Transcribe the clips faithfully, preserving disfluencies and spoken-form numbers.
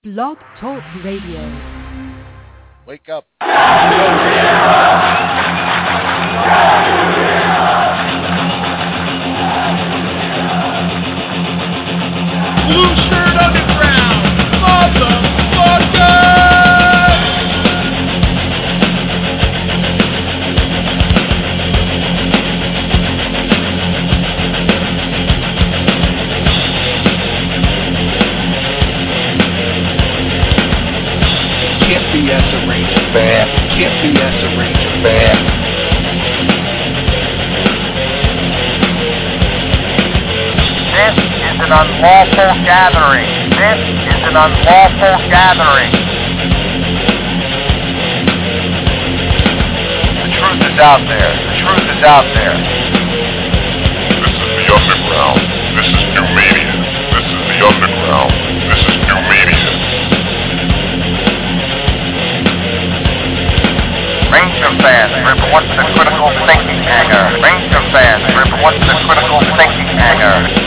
Blog Talk Radio. Wake up. Blue Shirt Underground, motherfucker! Can't B S a Ranger fan. Can't B S a Ranger fan. This is an unlawful gathering. This is an unlawful gathering. The truth is out there. The truth is out there. This is the underground. This is new media. This is the underground. This is new media. Ranger fans, remember what's the critical thinking hangar? Ranger fans, remember what's the critical thinking hangar?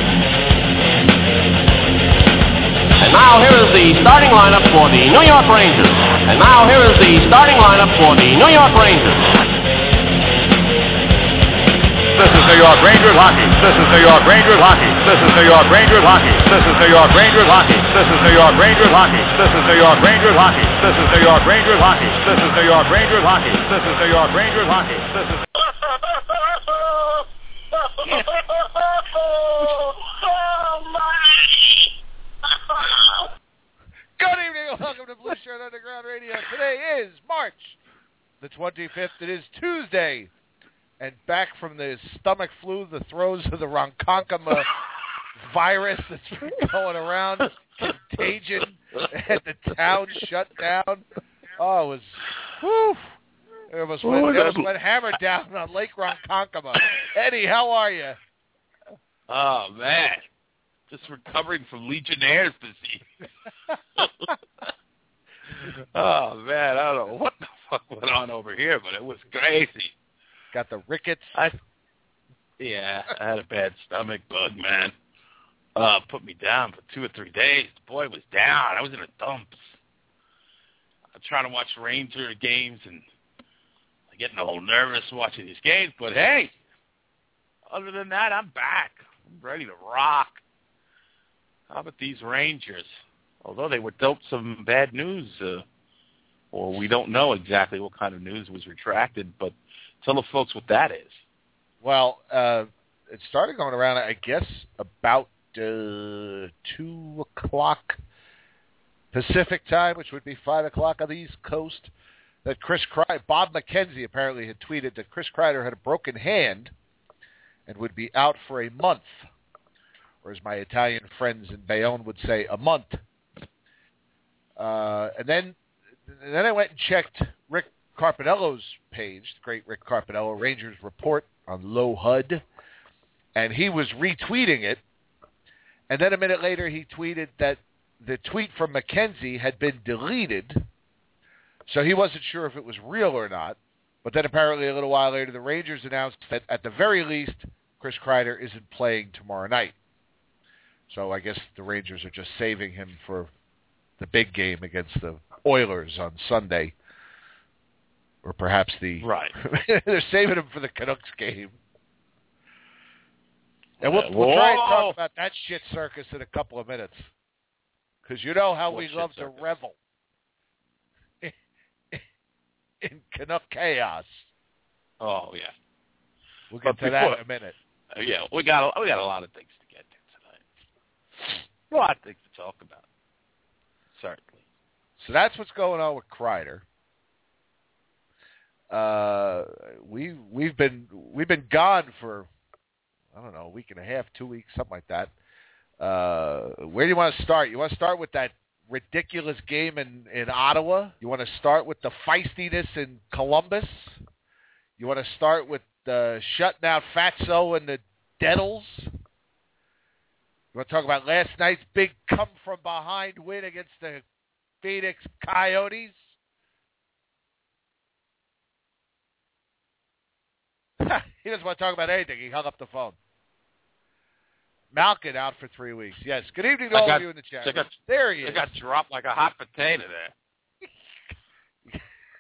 And now here is the starting lineup for the New York Rangers. And now here is the starting lineup for the New York Rangers. This is New York Rangers hockey. This is New York Rangers hockey. This is New York Rangers hockey. This is New York Rangers hockey. This is New York Rangers hockey. This is New York Rangers hockey. This is New York Rangers hockey. This is New York Rangers hockey. This is New York Rangers hockey. This is Good evening and welcome to Blue Shirt Underground Radio. Today is March the twenty-fifth. It is Tuesday. And back from the stomach flu, the throes of the Ronkonkoma virus that's been going around, contagion, and the town shut down. Oh, it was, whew. It almost went, it almost went hammer down on Lake Ronkonkoma. Eddie, how are you? Oh, man. Just recovering from Legionnaire's disease. Oh, man, I don't know what the fuck went on over here, but it was crazy. Got the rickets. I, yeah, I had a bad stomach bug, man. Uh, put me down for two or three days. The boy was down. I was in the dumps. I'm trying to watch Ranger games, and I'm getting a little nervous watching these games. But, hey, other than that, I'm back. I'm ready to rock. How about these Rangers? Although they were dealt some bad news, uh, or we don't know exactly what kind of news was retracted, but tell the folks what that is. Well, uh, it started going around, I guess, about uh, two o'clock Pacific time, which would be five o'clock on the East Coast, that Chris Kreider, Bob McKenzie apparently had tweeted that Chris Kreider had a broken hand and would be out for a month, or as my Italian friends in Bayonne would say, a month. Uh, and then, and then I went and checked Rick Carpinello's page, the great Rick Carpinello, Rangers Report on Low H U D, and he was retweeting it. And then a minute later, he tweeted that the tweet from McKenzie had been deleted, so he wasn't sure if it was real or not. But then apparently a little while later, the Rangers announced that at the very least, Chris Kreider isn't playing tomorrow night. So I guess the Rangers are just saving him for the big game against the Oilers on Sunday. Or perhaps the... Right. They're saving him for the Canucks game. And we'll, Uh, we'll try and whoa. talk about that shit circus in a couple of minutes. Because you know how What we shit love circus? to revel in Canuck chaos. Oh, yeah. We'll get But to that before- in a minute. Uh, yeah, we got a, we got a lot of things to get to tonight. A lot of things to talk about. Certainly. So that's what's going on with Kreider. Uh, we we've been we've been gone for I don't know a week and a half, two weeks, something like that. Uh, where do you want to start? You want to start with that ridiculous game in, in Ottawa? You want to start with the feistiness in Columbus? You want to start with the shutting out Fatso and the Devils? You want to talk about last night's big come from behind win against the Phoenix Coyotes? He doesn't want to talk about anything. He hung up the phone. Malkin out for three weeks. Yes. Good evening to I all got, of you in the chat. I got, there he is. I got dropped like a hot potato there.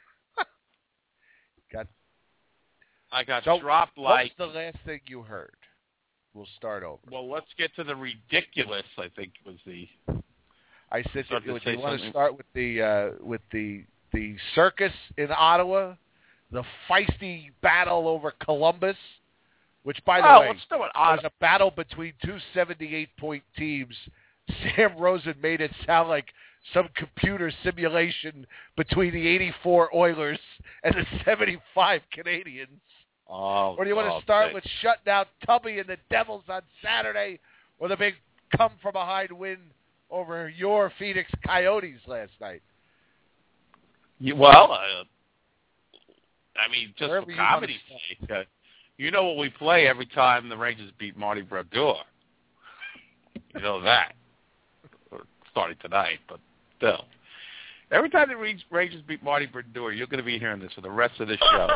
got. I got so dropped like. What's the last thing you heard? We'll start over. Well, let's get to the ridiculous. I think was the. I said, Start do to you say want to something. start with the uh, with the the circus in Ottawa, the feisty battle over Columbus, which, by the oh, way, let's do it. was Ottawa. a battle between two seventy-eight point teams. Sam Rosen made it sound like some computer simulation between the eighty-four Oilers and the seventy-five Canadians. Oh, Or do you want oh, to start big. with shutting out Tubby and the Devils on Saturday, or the big come-from-behind win over your Phoenix Coyotes last night? You, well, uh, I mean, just Wherever for you wanna comedy's sake, uh, you know what we play every time the Rangers beat Marty Brodeur. You know that. Starting tonight, but still. Every time the Rangers beat Marty Brodeur, you're going to be hearing this for the rest of the show.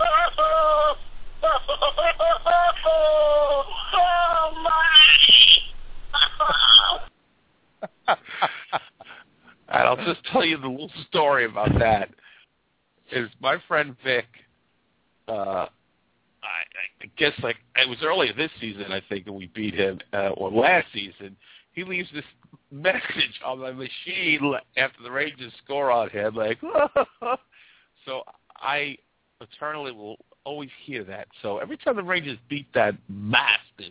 And I'll just tell you the little story about that. Is my friend Vic, uh, I, I guess like it was earlier this season, I think, and we beat him, uh, or last season. He leaves this message on my machine after the Rangers score on him, like, so I eternally will always hear that. So every time the Rangers beat that bastard,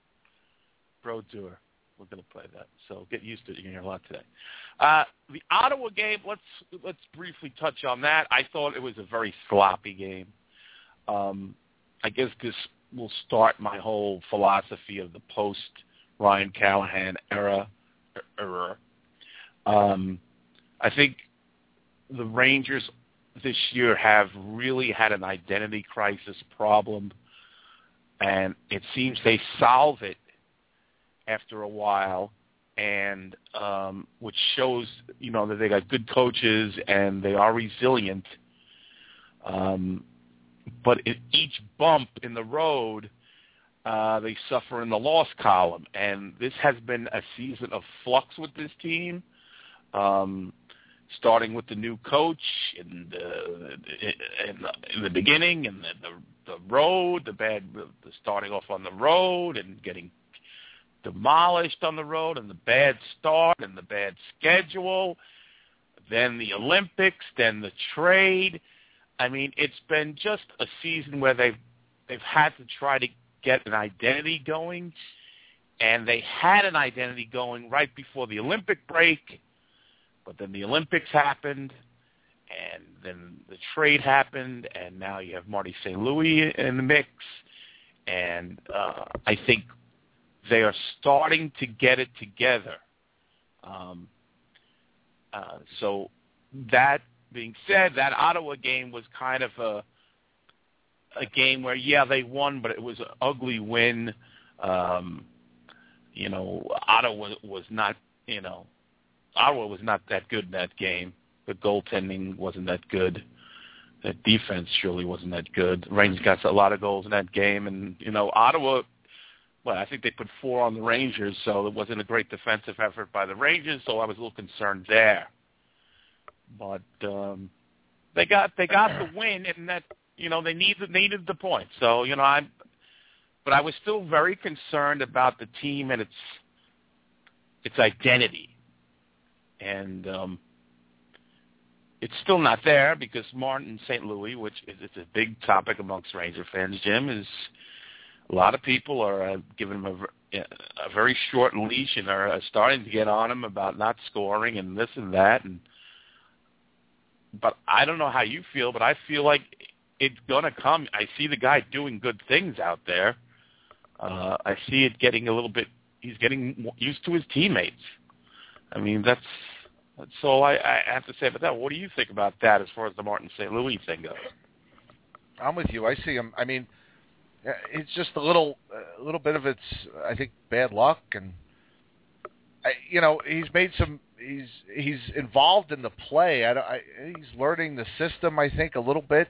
Brodeur, we're going to play that. So get used to it. You're going to hear a lot today. Uh, the Ottawa game, let's let's briefly touch on that. I thought it was a very sloppy game. Um, I guess this will start my whole philosophy of the post Ryan Callahan era. era. Um, I think the Rangers this year have really had an identity crisis problem, and it seems they solve it after a while, and um, which shows, you know, that they got good coaches and they are resilient. Um, but in each bump in the road, uh, they suffer in the loss column, and this has been a season of flux with this team. Um, starting with the new coach in the in the, in the beginning, and the, the the road, the bad, the starting off on the road and getting demolished on the road, and the bad start and the bad schedule, then the Olympics, then the trade. I mean, it's been just a season where they've they've had to try to get an identity going, and they had an identity going right before the Olympic break, but then the Olympics happened, and then the trade happened, and now you have Marty Saint Louis in the mix, and uh, I think they are starting to get it together. Um, uh, so that being said, that Ottawa game was kind of a a game where, yeah, they won, but it was an ugly win. Um, you know, Ottawa was not, you know, Ottawa was not that good in that game. The goaltending wasn't that good. The defense surely wasn't that good. The Rangers got a lot of goals in that game, and, you know, Ottawa, well, I think they put four on the Rangers, so it wasn't a great defensive effort by the Rangers, so I was a little concerned there. But um, they got they got the win, and that, you know, they needed needed the point. So, you know, I, but I was still very concerned about the team and its its identity, and um, it's still not there because Martin Saint Louis, which is it's a big topic amongst Ranger fans, Jim, is a lot of people are uh, giving him a, a very short leash and are uh, starting to get on him about not scoring and this and that. And but I don't know how you feel, but I feel like it's going to come. I see the guy doing good things out there. Uh, I see it getting a little bit, he's getting used to his teammates. I mean, that's that's all I, I have to say about that. What do you think about that as far as the Martin Saint Louis thing goes? I'm with you. I see him. I mean, it's just a little, a little bit of it's, I think, bad luck, and I, you know, he's made some. He's he's involved in the play. I, I, he's learning the system, I think, a little bit.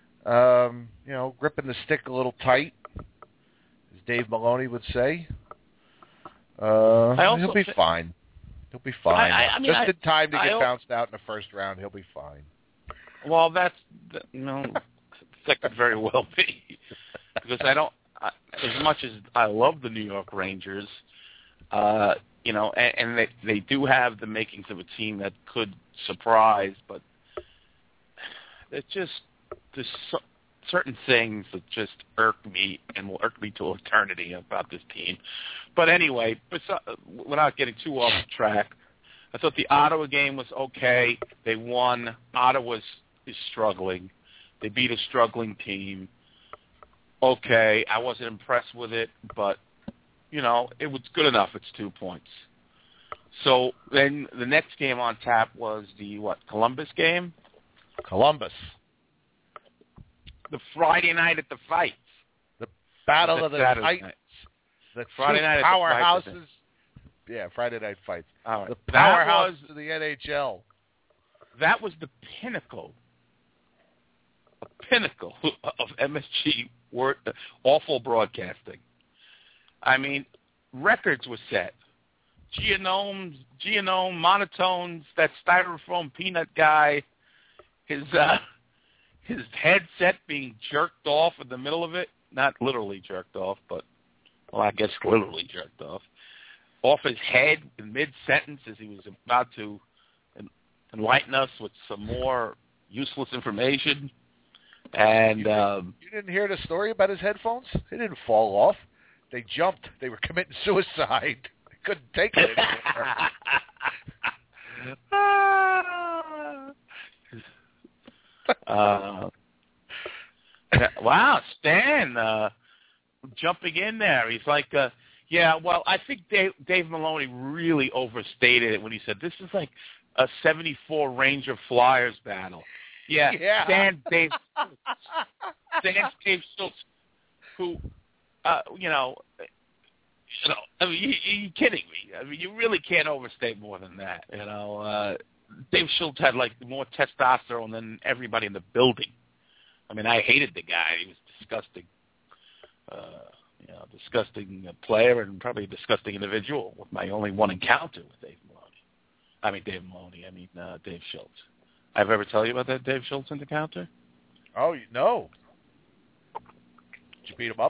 Um, you know, gripping the stick a little tight, as Dave Maloney would say. Uh, I also he'll be thi- fine. He'll be fine. I- I mean, Just I- in time to I get al- bounced out in the first round. He'll be fine. Well, that's you know that could very well be because I don't. I, as much as I love the New York Rangers, uh, you know, and, and they they do have the makings of a team that could surprise, but it's just there's so, certain things that just irk me and will irk me to eternity about this team. But anyway, without getting too off track, I thought the Ottawa game was okay. They won. Ottawa is struggling. They beat a struggling team. Okay, I wasn't impressed with it, but, you know, it was good enough. It's two points. So then the next game on tap was the, what, Columbus game? Columbus. The Friday night at the Fights. The Battle of the Saturday Titans. night. The Friday two night at the powerhouses. Fights, Yeah, Friday Night Fights. All right. The That powerhouse was- to the N H L. That was the pinnacle, a pinnacle of M S G word, awful broadcasting. I mean, records were set. Geonomes, genome, monotones, that styrofoam peanut guy, his uh, his headset being jerked off in the middle of it. Not literally jerked off, but, well, I guess literally jerked off. Off his head in mid-sentence as he was about to enlighten us with some more useless information. And You, um, you didn't hear the story about his headphones? They didn't fall off. They jumped. They were committing suicide. They couldn't take it anymore. uh, wow, Stan uh, jumping in there. He's like, uh, yeah, well, I think Dave, Dave Maloney really overstated it when he said this is like a seventy-four Ranger Flyers battle. Yeah, Yeah. Stan Dave, Stan Dave Schultz, who, uh, you know, you know, I mean, you, you're kidding me. I mean, you really can't overstate more than that. You know, uh, Dave Schultz had like more testosterone than everybody in the building. I mean, I hated the guy. He was disgusting. Uh, you know, disgusting player and probably a disgusting individual with my only one encounter with Dave Maloney. I mean, Dave Maloney. I mean, uh, Dave Schultz. I've ever tell you about that Dave Schultz encounter? Oh, no. Did you beat him up?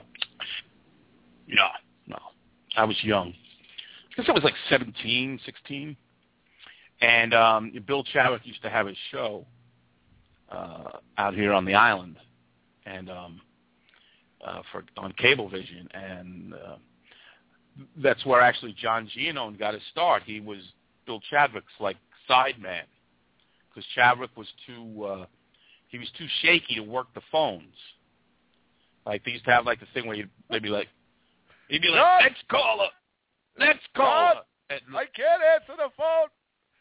No, no. I was young. I guess I was like seventeen, sixteen. And um, Bill Chadwick used to have his show uh, out here on the island, and um, uh, for on Cablevision, and uh, that's where actually John Giannone got his start. He was Bill Chadwick's like side man, because Chadwick was too uh, he was too shaky to work the phones. Like they used to have like the thing where you'd maybe like he'd be like, John! "Let's call her, let's call John! her." And, I can't answer the phone.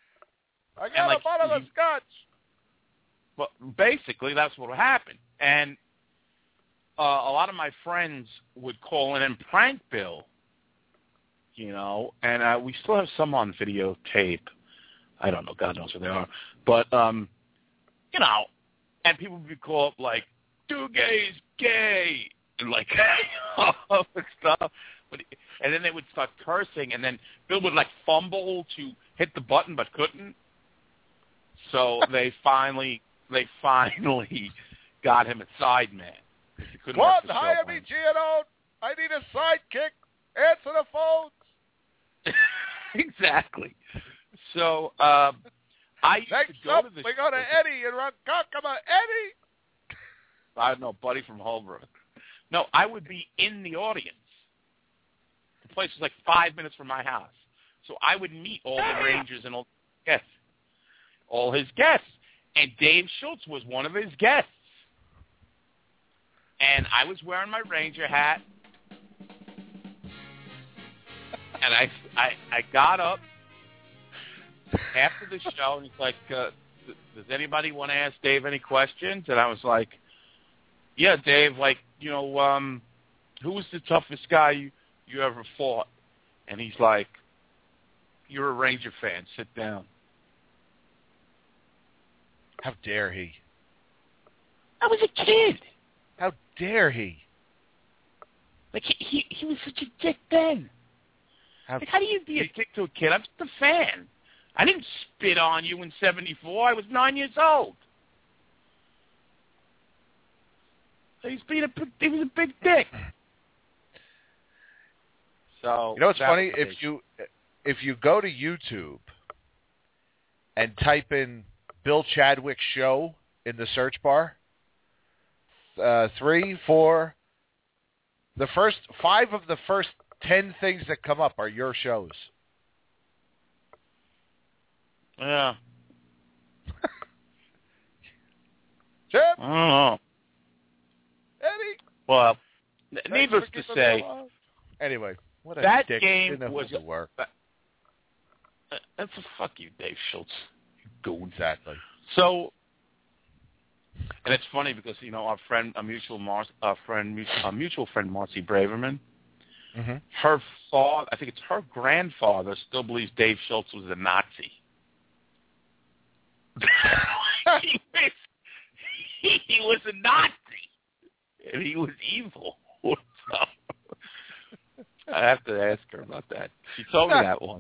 I got like, a bottle of he- scotch. Well, basically, that's what happened. And uh, a lot of my friends would call in and prank Bill, you know, and uh, we still have some on videotape. I don't know. God knows where they are. But, um, you know, and people would call up like, two gays, gay, and like, all this stuff. But, and then they would start cursing, and then Bill would, like, fumble to hit the button but couldn't. So they finally, they finally got him a side man. He couldn't work What? the show Hire by me, himself. Giannone. I need a sidekick. Answer the phone. Exactly. So um, I used Next to go up, to the we go to show. Eddie in Ronkonkoma. Eddie. I don't know, buddy from Holbrook. No, I would be in the audience. The place was like five minutes from my house. So I would meet all the Rangers and all guests. All his guests. And Dave Schultz was one of his guests. And I was wearing my Ranger hat. And I, I, I got up after the show, and he's like, uh, does anybody want to ask Dave any questions? And I was like, yeah, Dave, like, you know, um, who was the toughest guy you, you ever fought? And he's like, you're a Ranger fan. Sit down. How dare he? I was a kid. How dare he? Like, he, he, he was such a dick then. Have, like, how do you be a dick to a kid? I'm just a fan. I didn't spit on you in seventy-four. I was nine years old. So he's being a he was a big dick. So you know what's funny? If you if you go to YouTube and type in Bill Chadwick show in the search bar, uh, three, four, the first five of the first ten things that come up are your shows. Yeah. Chip? I don't know. Eddie? Well, needless to say, anyway, what a that dick. game Didn't was a work. Uh, that's a fuck you, Dave Schultz. You goon. Exactly. So, and it's funny because you know our friend, our mutual Mar- our friend, our mutual friend Marcy Braverman. Mm-hmm. Her father, I think it's her grandfather, still believes Dave Schultz was a Nazi. he, was, he, he was a Nazi, and he was evil. So, I have to ask her about that. She told me that once.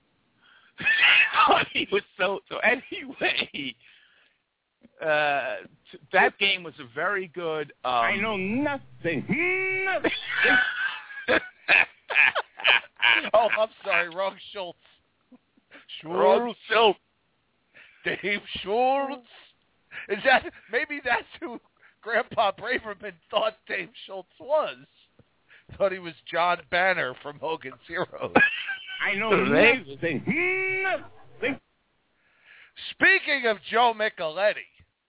He was so so. Anyway, uh, t- that game was a very good. Um, I know nothing. Nothing. Oh, I'm sorry, wrong Schultz. Wrong Schultz. Dave Schultz. Is that maybe that's who Grandpa Braverman thought Dave Schultz was? Thought he was John Banner from Hogan's Heroes. I know nothing. Nothing. Speaking of Joe Micheletti,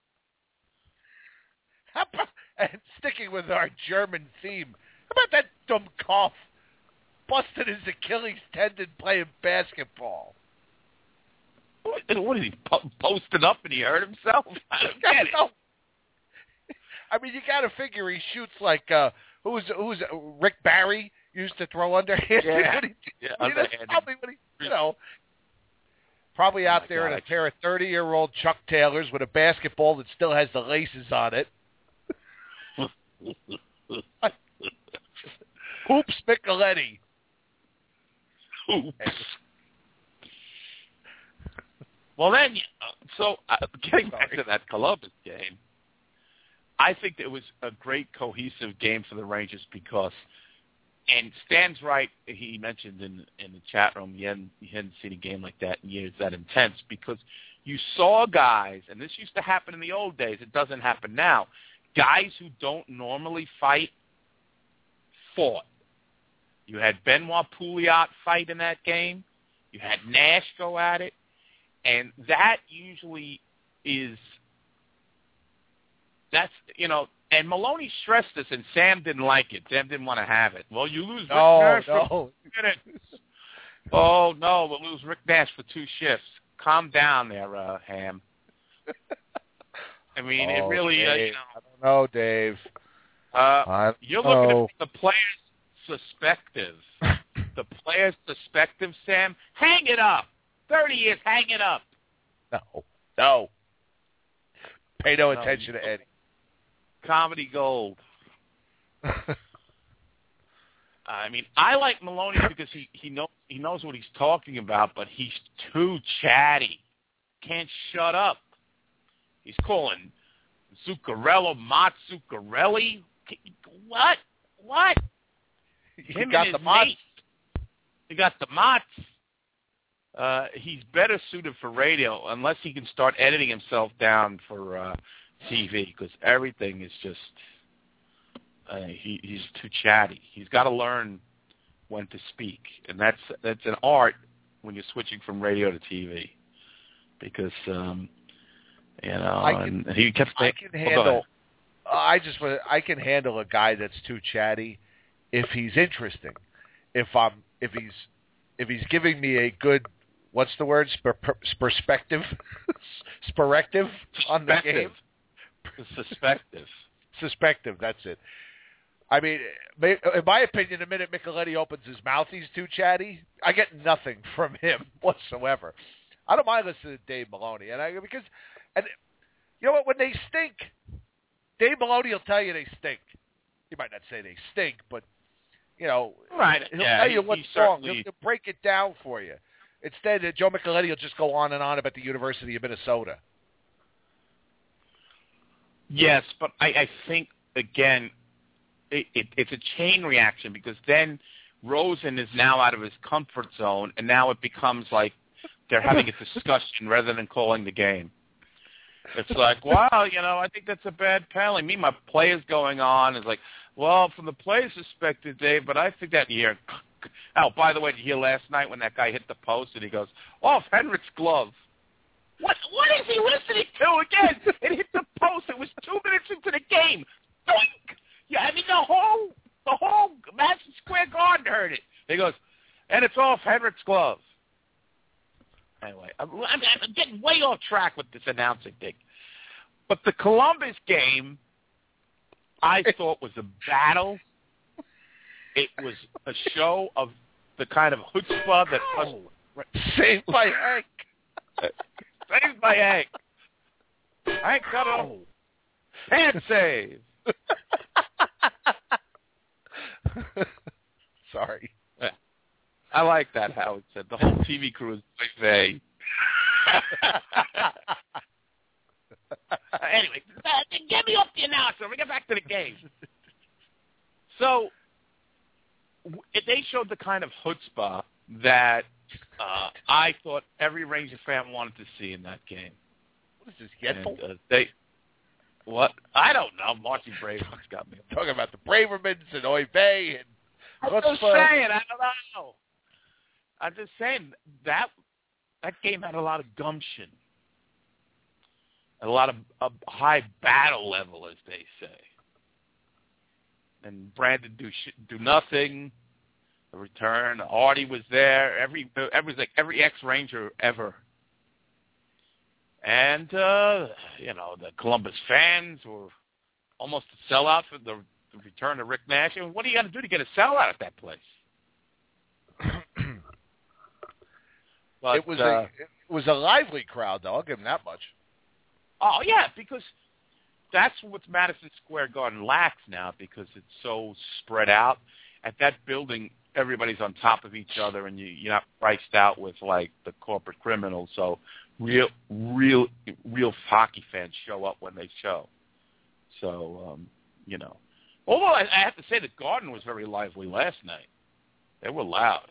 how about, and sticking with our German theme, how about that dumb cough busted his Achilles tendon playing basketball? What, what is he po- posted up and he hurt himself? I don't get it. I mean, you got to figure he shoots like uh, who's who's Rick Barry used to throw underhand. Yeah, he, yeah you know, probably when he, you know, probably out oh there God. in a pair of thirty-year-old Chuck Taylors with a basketball that still has the laces on it. Hoops Micheletti. Hoops. Well, then, so uh, getting back to that Columbus game, I think it was a great cohesive game for the Rangers because, and Stan's right, he mentioned in in the chat room, he hadn't, he hadn't seen a game like that in years that intense because you saw guys, and this used to happen in the old days, it doesn't happen now, guys who don't normally fight fought. You had Benoit Pouliot fight in that game. You had Nash go at it. And that usually is, that's, you know, and Maloney stressed this, and Sam didn't like it. Sam didn't want to have it. Well, you lose Rick no, Nash no. for two minutes. Oh, no, we'll lose Rick Nash for two shifts. Calm down there, uh, Ham. I mean, oh, it really, Dave, uh, you know. I don't know, Dave. Uh, you're know. looking at the player's perspective. The player's perspective, Sam. Hang it up. thirty years, hang it up. No, no. Pay no, no attention to Eddie. Comedy gold. I mean, I like Maloney because he he knows he knows what he's talking about, but he's too chatty. Can't shut up. He's calling Zuccarello Mott Zuccarelli. What? What? He Him got and the his Mott. mate. He got the Motts. Uh, he's better suited for radio unless he can start editing himself down for uh, T V because everything is just uh, he, he's too chatty. He's got to learn when to speak, and that's that's an art when you're switching from radio to T V because um, you know. I can, and he kept saying, I can oh, handle. I just want. I can handle a guy that's too chatty if he's interesting. If I'm if he's if he's giving me a good. What's the word? Sper- perspective? Sperspective on the game? Suspective. Suspective, that's it. I mean, in my opinion, the minute Micheletti opens his mouth, he's too chatty. I get nothing from him whatsoever. I don't mind listening to Dave Maloney. and I because, and you know what, when they stink, Dave Maloney will tell you they stink. He might not say they stink, but You know, right? He'll yeah, tell you he, what's he wrong. certainly... He'll, he'll break it down for you. Instead, uh, Joe Micheletti will just go on and on about the University of Minnesota. Yes, but I, I think, again, it, it, it's a chain reaction because then Rosen is now out of his comfort zone, and now it becomes like they're having a discussion rather than calling the game. It's like, wow, you know, I think that's a bad penalty. Me, my play is going on. It's like, well, from the player's perspective, Dave, but I think that year. Oh, by the way, did you hear last night when that guy hit the post and he goes, off Henrik's glove? What What is he listening to again? It hit the post. It was two minutes into the game. Doink! Yeah, I mean, the whole, the whole Madison Square Garden heard it. He goes, and it's off Henrik's glove. Anyway, I'm, I'm, I'm getting way off track with this announcing thing. But the Columbus game, I thought was a battle. It was a show of the kind of chutzpah that us, saved by Hank. Saved by Hank. Hank got a hand save. Sorry. I like that, Howard said. The whole T V crew is like Anyway, get me off the announcer. We get back to the game. So, they showed the kind of chutzpah that uh, I thought every Ranger fan wanted to see in that game. What is this, Yetzel? And, uh, they, what? I don't know. Marcy Braverman's got me. I'm talking about the Bravermans and Oy Vey and I'm just saying, I don't know. I'm just saying that that game had a lot of gumption, a lot of a high battle level, as they say. And Brandon do sh- do nothing. The return, Artie was there. Every every like every ex-Ranger ever. And uh, you know the Columbus fans were almost a sellout for the, the return of Rick Nash. And what do you got to do to get a sellout at that place? But, it was uh, a it was a lively crowd, though. I'll give them that much. Oh yeah, because that's what Madison Square Garden lacks now because it's so spread out. At that building, everybody's on top of each other, and you, you're not priced out with like the corporate criminals. So real, real, real hockey fans show up when they show. So um, you know, although I, I have to say the Garden was very lively last night. They were loud.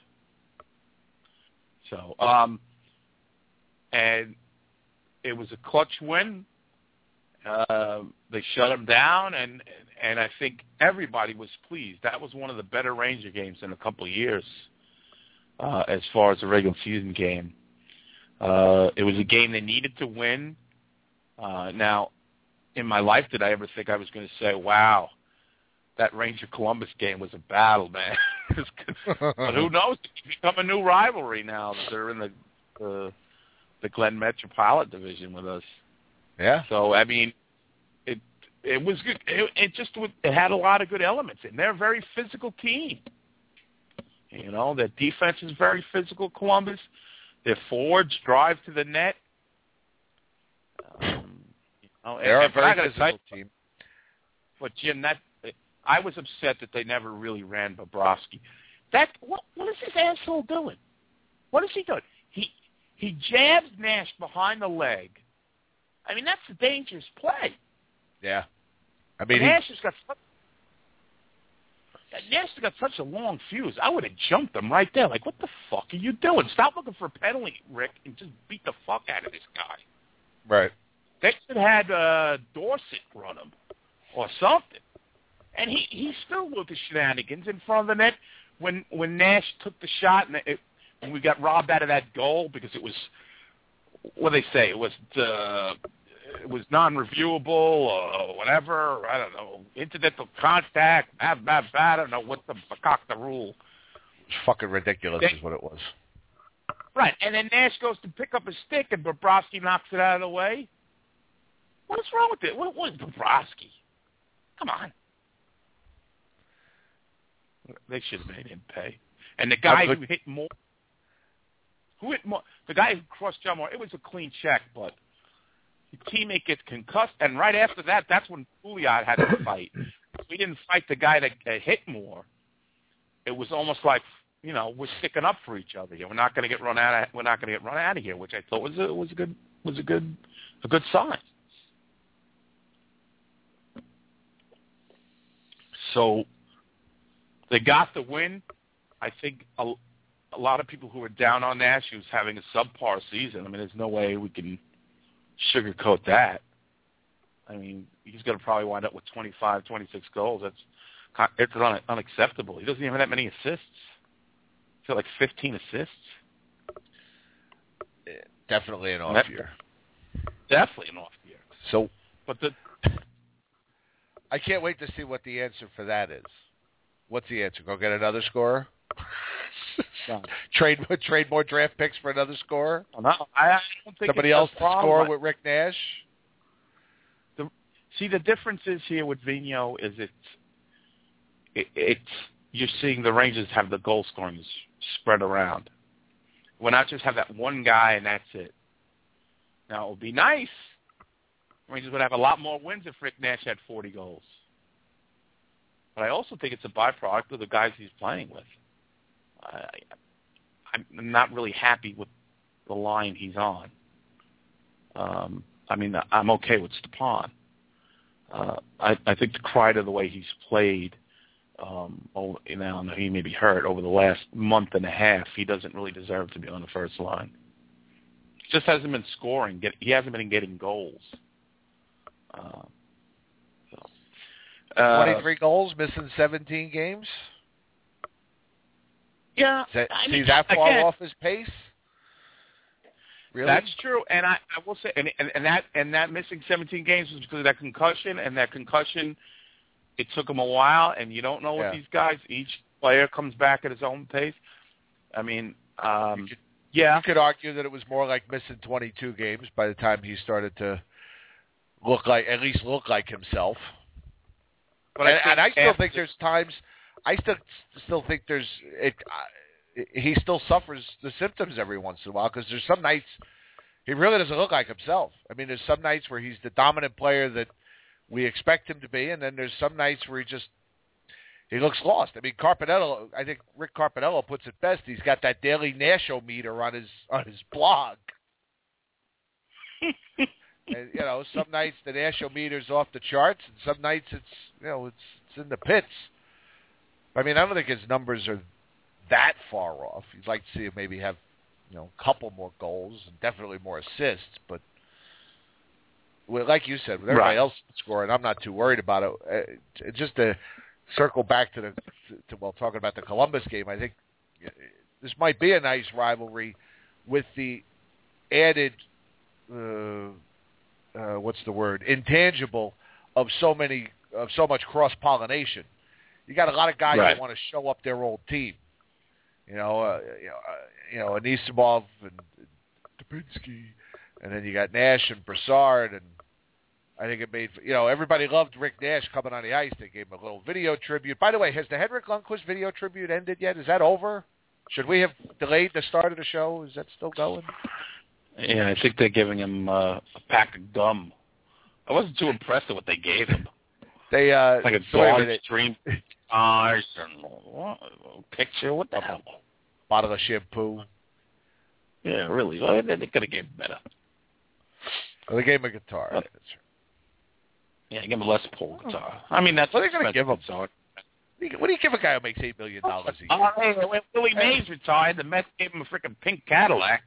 So, um, and it was a clutch win. Uh, they shut them down, and and I think everybody was pleased. That was one of the better Ranger games in a couple of years, uh, as far as a regular season game. Uh, it was a game they needed to win. Uh, now, in my life, did I ever think I was going to say, "Wow, that Ranger Columbus game was a battle, man"? But who knows? It could become a new rivalry now that they're in the the, the Glen Metropolitan Division with us. Yeah. So I mean, it it was good. It, it just it had a lot of good elements, and they're a very physical team. You know, their defense is very physical. Columbus, their forwards drive to the net. Um, you know, they're and, a very and physical team. But Jim, that. I was upset that they never really ran Bobrovsky. That what what is this asshole doing? What is he doing? He he jabs Nash behind the leg. I mean, that's a dangerous play. Yeah, I mean Nash he, has got such, Nash has got such a long fuse. I would have jumped him right there. Like, what the fuck are you doing? Stop looking for a penalty, Rick, and just beat the fuck out of this guy. Right. They should have had uh, Dorsett run him or something. And he, he still with the shenanigans in front of the net when when Nash took the shot and, it, and we got robbed out of that goal because it was, what do they say, it was uh, it was non-reviewable or whatever, I don't know, incidental contact, blah, blah, blah, I don't know what the fuck the rule. It's fucking ridiculous they, is what it was. Right, and then Nash goes to pick up his stick and Bobrovsky knocks it out of the way. What is wrong with it? What was Bobrovsky? Come on. They should have made him pay. And the guy who hit more, who hit more, the guy who crossed John Moore, it was a clean check, but the teammate gets concussed, and right after that, that's when Pouliot had to fight. We didn't fight the guy that uh, hit more. it was almost like, you know, we're sticking up for each other here. We're not going to get run out of we're not going to get run out of here, which I thought was a was a good was a good a good sign. So they got the win. I think a, a lot of people who were down on Nash, he was having a subpar season. I mean, there's no way we can sugarcoat that. I mean, he's going to probably wind up with twenty-five, twenty-six goals. That's it's un, unacceptable. He doesn't even have that many assists. He's got like fifteen assists. Definitely an off year. Definitely an off year. So, but the I can't wait to see what the answer for that is. What's the answer? Go get another scorer? no. trade trade more draft picks for another scorer? No, I don't think somebody it's else a to score with Rick Nash. The, see, the difference is here with Vigneault is it's it, it's you're seeing the Rangers have the goal scoring spread around. We're not just have that one guy and that's it. Now it would be nice. Rangers would have a lot more wins if Rick Nash had forty goals. But I also think it's a byproduct of the guys he's playing with. I, I'm not really happy with the line he's on. Um, I mean, I'm okay with Stepan. Uh, I, I think the Kreider, the way he's played, um, oh, you know, he may be hurt over the last month and a half. He doesn't really deserve to be on the first line. He just hasn't been scoring. Get, he hasn't been getting goals. Uh, so, uh, twenty-three goals, missing seventeen games. Yeah, that, I see mean, that far again, off his pace. Really? That's true, and I, I will say, and, and, and that and that missing seventeen games was because of that concussion, and that concussion, it took him a while, and you don't know what yeah. these guys. Each player comes back at his own pace. I mean, um, you could, yeah, you could argue that it was more like missing twenty-two games by the time he started to look like, at least look like himself. But and I, and I still think there's times. I still still think there's it. Uh, he still suffers the symptoms every once in a while because there's some nights he really doesn't look like himself. I mean, there's some nights where he's the dominant player that we expect him to be, and then there's some nights where he just he looks lost. I mean, Carpinello. I think Rick Carpinello puts it best. He's got that daily Nashometer on his on his blog. And, you know, some nights the Nashometer's off the charts, and some nights it's you know it's it's in the pits. I mean, I don't think his numbers are that far off. You'd like to see him maybe have, you know, a couple more goals and definitely more assists. But well, like you said, with everybody right. else scoring, I'm not too worried about it. Uh, just to circle back to the, to, well, talking about the Columbus game, I think this might be a nice rivalry with the added, uh, uh, what's the word, intangible of so many, of so much cross-pollination. You got a lot of guys right. that want to show up their old team. You know, uh, you know, uh, you know, Anisimov and Dubinsky, and then you got Nash and Brassard, and I think it made you know everybody loved Rick Nash coming on the ice. They gave him a little video tribute. By the way, has the Henrik Lundqvist video tribute ended yet? Is that over? Should we have delayed the start of the show? Is that still going? Yeah, I think they're giving him uh, a pack of gum. I wasn't too impressed with what they gave him. They uh, like a so dog they, stream uh, picture. What the hell? Bottle of shampoo. Yeah, really. Well, they could have gave him better. Well, they gave him a guitar. Well, yeah, give him a Les Paul guitar. I mean, that's what are they going to give him? Guitar. What do you give a guy who makes eight million dollars a year? Oh, hey, when Willie Mays retired, the Mets gave him a freaking pink Cadillac.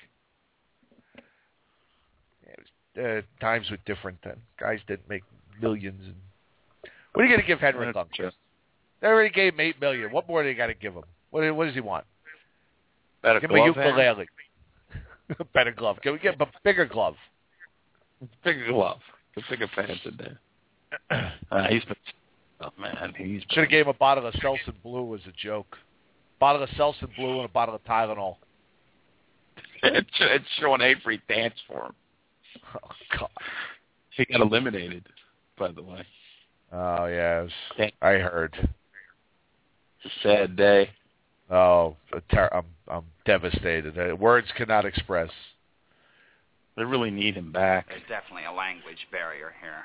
Yeah, it was, uh, times were different then. Guys didn't make millions. And what are you going to give Henrik Lundqvist? They already gave him eight million dollars. What more do they got to give him? What, what does he want? Better give him a glove ukulele. Better glove. Can we get him a bigger glove? Bigger glove. The bigger fans in there. Uh, he's been, oh man, he's should have gave him a bottle of Selsun Blue as a joke. Bottle of Selsun Blue and a bottle of Tylenol. it's, it's Sean Avery danced for him. Oh God, he got eliminated. By the way. Oh yeah, was, I heard. It's a sad day. Oh, ter- I'm I'm devastated. Uh, words cannot express. They really need him back. There's definitely a language barrier here.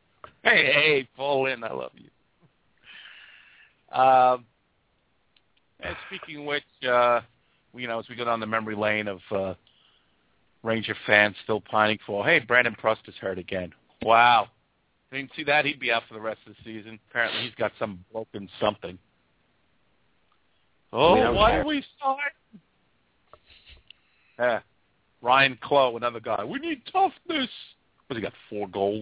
Hey, hey, pull in. I love you. Um, And speaking of which, uh, you know, as we go down the memory lane of uh, Ranger fans still pining for, hey, Brandon Prust is hurt again. Wow. Didn't see that. He'd be out for the rest of the season. Apparently he's got some broken something. Oh, Yeah, why yeah. are we starting? Yeah. Ryan Clough, another guy. We need toughness. What's he got, four goals?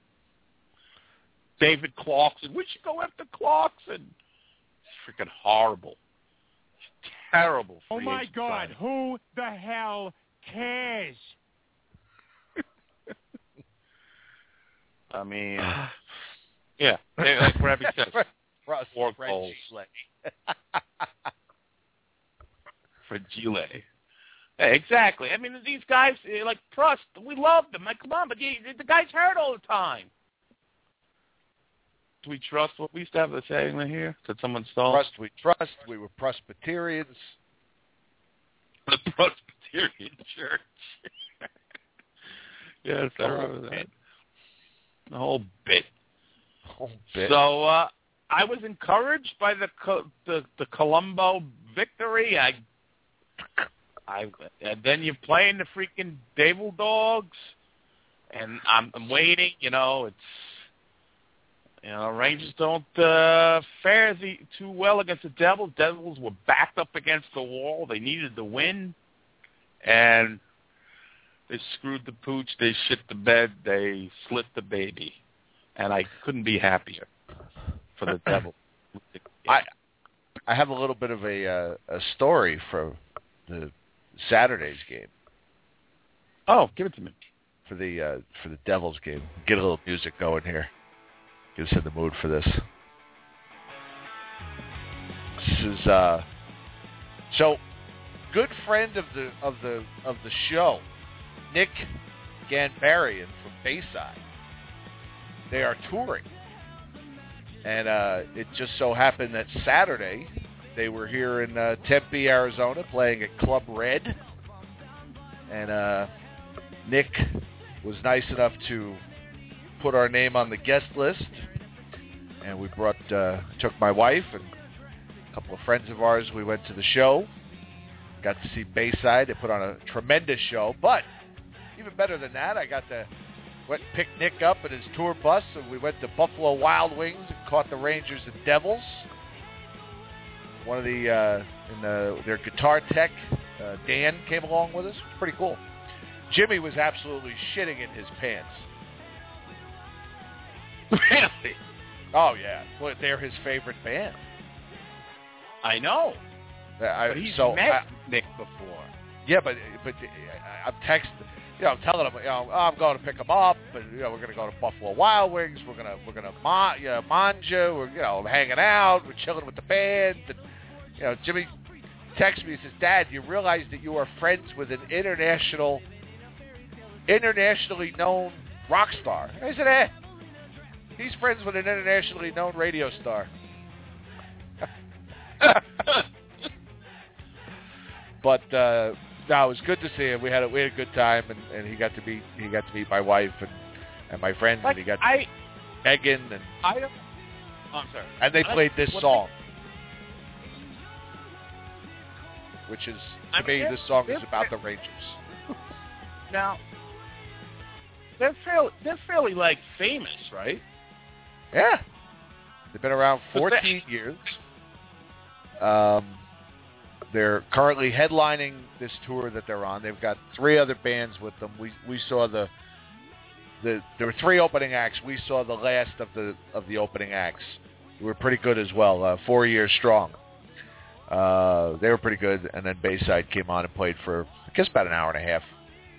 David Clarkson. We should go after Clarkson. It's freaking horrible. It's terrible. Oh, free my agent God. signing. Who the hell cares? I mean, yeah, like Rabbi says, Russ four goals for Gile. Hey, exactly. I mean, these guys, eh, like Prust, we love them. Like, come on, but he, the guy's hurt all the time. Do we trust what we used to have the saying here? Did someone stole? Trust we trust. We were Presbyterians. The Presbyterian Church. Yes, I remember that. The whole bit. Whole bit. So uh, I was encouraged by the Co- the the Colombo victory. I, I and then you're playing the freaking Devil Dogs, and I'm, I'm waiting. You know, it's you know Rangers don't uh, fare the, too well against the Devils. Devils were backed up against the wall. They needed to win, and they screwed the pooch. They shit the bed. They slit the baby. And I couldn't be happier for the Devil. I I have a little bit of a uh, a story for the Saturday's game. Oh, give it to me. For the uh, for the Devils game. Get a little music going here. Get us in the mood for this. This is uh so good friend of the of the of the show, Nick Ganbarian from Bayside. They are touring. And uh, it just so happened that Saturday they were here in uh, Tempe, Arizona, playing at Club Red. And uh, Nick was nice enough to put our name on the guest list. And we brought, uh, took my wife and a couple of friends of ours. We went to the show. Got to see Bayside. They put on a tremendous show. But even better than that, I got to went and picked Nick up in his tour bus, and we went to Buffalo Wild Wings and caught the Rangers and Devils. One of the, uh, in the their guitar tech, uh, Dan, came along with us. Pretty cool. Jimmy was absolutely shitting in his pants. Really? Oh, yeah. Well, they're his favorite band. I know. I, but he's so, met I, Nick before. Yeah, but but I, I'm texting. You know, telling him, you know, oh, I'm going to pick him up, and you know, we're going to go to Buffalo Wild Wings. We're gonna we're gonna ma- you know, manja. We're you know hanging out. We're chilling with the band. And you know, Jimmy texts me and says, "Dad, you realize that you are friends with an international, internationally known rock star?" I said, "Eh, he's friends with an internationally known radio star." But. uh No, it was good to see him. We had a we had a good time, and, and he got to meet he got to meet my wife and, and my friends, Like, and he got to I, meet Megan, and I don't. Oh, I'm sorry. and they I- played this what song, which is to I me mean, this song is they're- about the Rangers. Now, they're fairly, they're fairly like famous, right? Yeah, they've been around fourteen years. Um, they're currently headlining this tour that they're on. They've got three other bands with them. We we saw the the there were three opening acts. We saw the last of the of the opening acts. We were pretty good as well. Uh, four years strong. Uh, they were pretty good, and then Bayside came on and played for I guess about an hour and a half.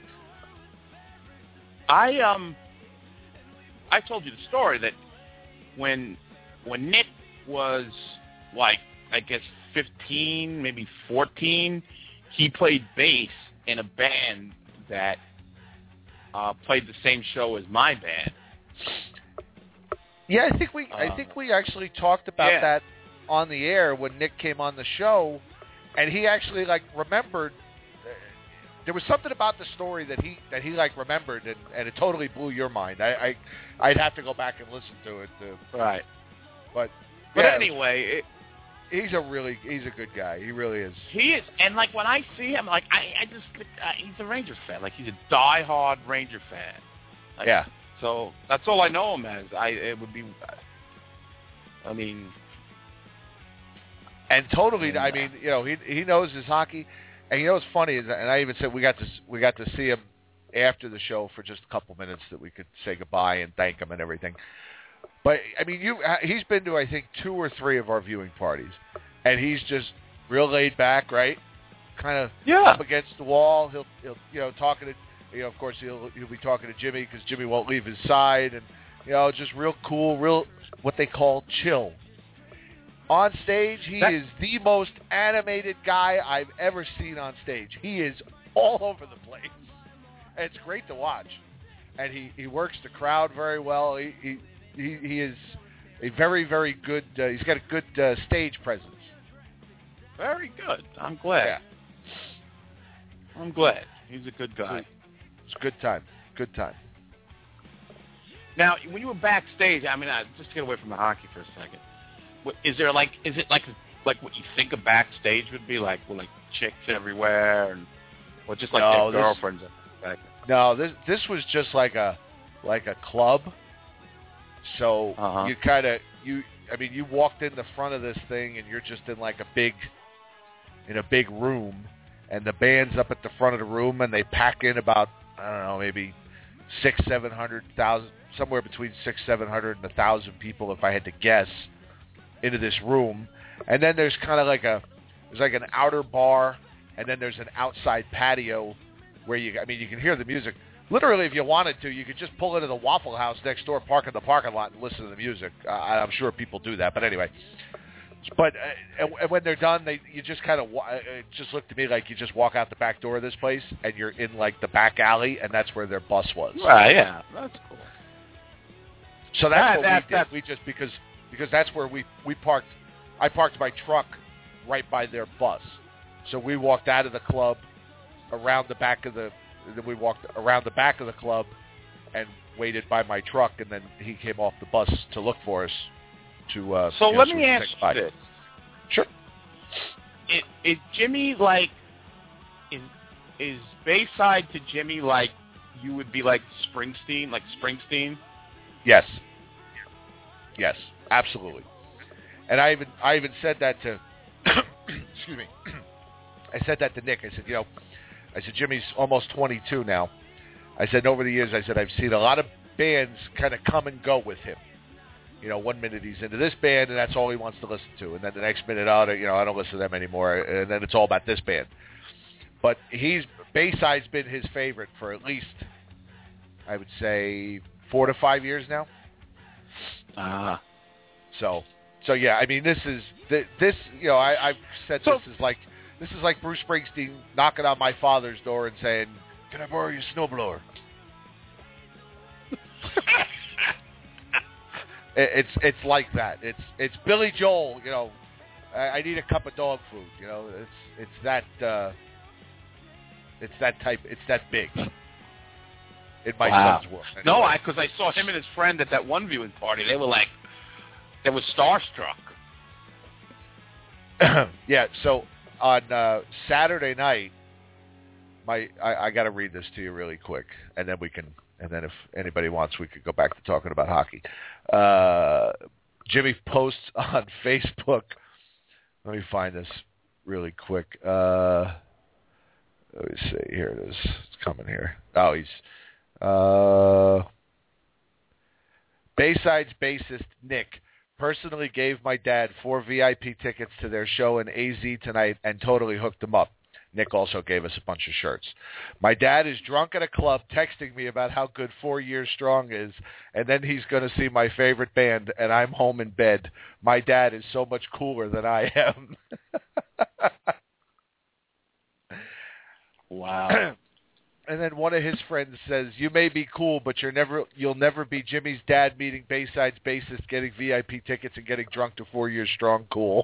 I um, I told you the story that when when Nick was like I guess fifteen, maybe fourteen, he played bass in a band that uh, played the same show as my band. Yeah, I think we Uh, I think we actually talked about yeah. that on the air when Nick came on the show, and he actually like remembered. Uh, there was something about the story that he that he like remembered, and, and it totally blew your mind. I, I I'd have to go back and listen to it. To, Right. but But yeah, anyway, it, he's a really he's a good guy. He really is. He is, and like when I see him, like I, I just uh, he's a Rangers fan. Like he's a diehard Ranger fan. Like, yeah. So that's all I know him as. I it would be. I mean. And totally, I mean, you know, he he knows his hockey, and you know what's funny is, and I even said we got to we got to see him after the show for just a couple minutes that we could say goodbye and thank him and everything. But I mean, you he's been to I think two or three of our viewing parties, and he's just real laid back, right? Kind of yeah. up against the wall. He'll he'll you know talking to you know of course he'll he'll be talking to Jimmy because Jimmy won't leave his side, and you know just real cool, real what they call chill. On stage, he that, is the most animated guy I've ever seen on stage. He is all over the place. And it's great to watch. And he, he works the crowd very well. He he, he, he is a very, very good, uh, he's got a good uh, stage presence. Very good. I'm glad. Yeah. I'm glad. He's a good guy. It's a good time. Good time. Now, when you were backstage, I mean, uh, just to get away from the hockey for a second, what, is there like, is it like like what you think a backstage would be like, with like chicks everywhere, and or just like no, their this, girlfriends? Back no, this this was just like a like a club. So uh-huh. you kind of you, I mean, you walked in the front of this thing, and you're just in like a big, in a big room, and the band's up at the front of the room, and they pack in about I don't know maybe six, seven hundred thousand, somewhere between six, seven hundred and a thousand people, if I had to guess, into this room. And then there's kind of like a, there's like an outer bar, and then there's an outside patio where you, I mean, you can hear the music. Literally, if you wanted to, you could just pull into the Waffle House next door, park in the parking lot, and listen to the music. Uh, I'm sure people do that, but anyway. But uh, and when they're done, they you just kind of it just looked to me like you just walk out the back door of this place, and you're in like the back alley, and that's where their bus was. Right? Yeah, that's cool. So that's that, what that, we did. That, we just because because that's where we we parked. I parked my truck right by their bus, so we walked out of the club, around the back of the. Then we walked around the back of the club, and waited by my truck, and then he came off the bus to look for us. To uh, so you let know, me ask you this: Sure. Is, is Jimmy like is is Bayside to Jimmy like you would be like Springsteen, like Springsteen? Yes. Yes, absolutely. And I even I even said that to excuse me. I said that to Nick. I said, you know, I said Jimmy's almost twenty-two now. I said over the years, I said I've seen a lot of bands kind of come and go with him. You know, one minute he's into this band and that's all he wants to listen to, and then the next minute, oh, you know, I don't listen to them anymore, and then it's all about this band. But he's Bayside's been his favorite for at least, I would say, four to five years now. Ah. Uh, so, so yeah, I mean, this is this. You know, I, I've said so, this is like this is like Bruce Springsteen knocking on my father's door and saying, "Can I borrow your snowblower?" It's it's like that. It's it's Billy Joel. You know, I, I need a cup of dog food. You know, it's it's that uh, it's that type. It's that big. In my wow. son's world. Anyway. No, I because I saw him and his friend at that one viewing party. They were like, they were starstruck. Yeah. So on uh, Saturday night, my I, I got to read this to you really quick, and then we can. And then if anybody wants, we could go back to talking about hockey. Uh, Jimmy posts on Facebook. Let me find this really quick. Uh, let me see. Here it is. It's coming here. Oh, he's... Uh, Bayside's bassist, Nick, personally gave my dad four V I P tickets to their show in A Z tonight and totally hooked him up. Nick also gave us a bunch of shirts. My dad is drunk at a club texting me about how good Four Years Strong is, and then he's going to see my favorite band, and I'm home in bed. My dad is so much cooler than I am. Wow. And then one of his friends says, "You may be cool, but you're never, you'll never be Jimmy's dad meeting Bayside's bassist, getting V I P tickets, and getting drunk to Four Years Strong cool."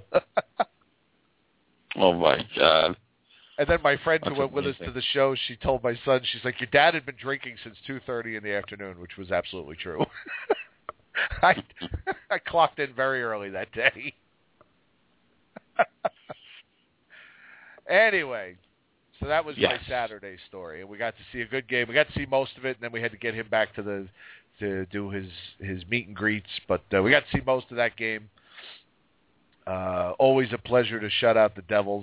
Oh, my God. And then my friend who That's went amazing. with us to the show, she told my son, she's like, "Your dad had been drinking since two thirty in the afternoon," which was absolutely true. I I clocked in very early that day. Anyway, so that was Yes. my Saturday story, and we got to see a good game. We got to see most of it, and then we had to get him back to the to do his his meet and greets. But uh, we got to see most of that game. Uh, always a pleasure to shut out the Devils.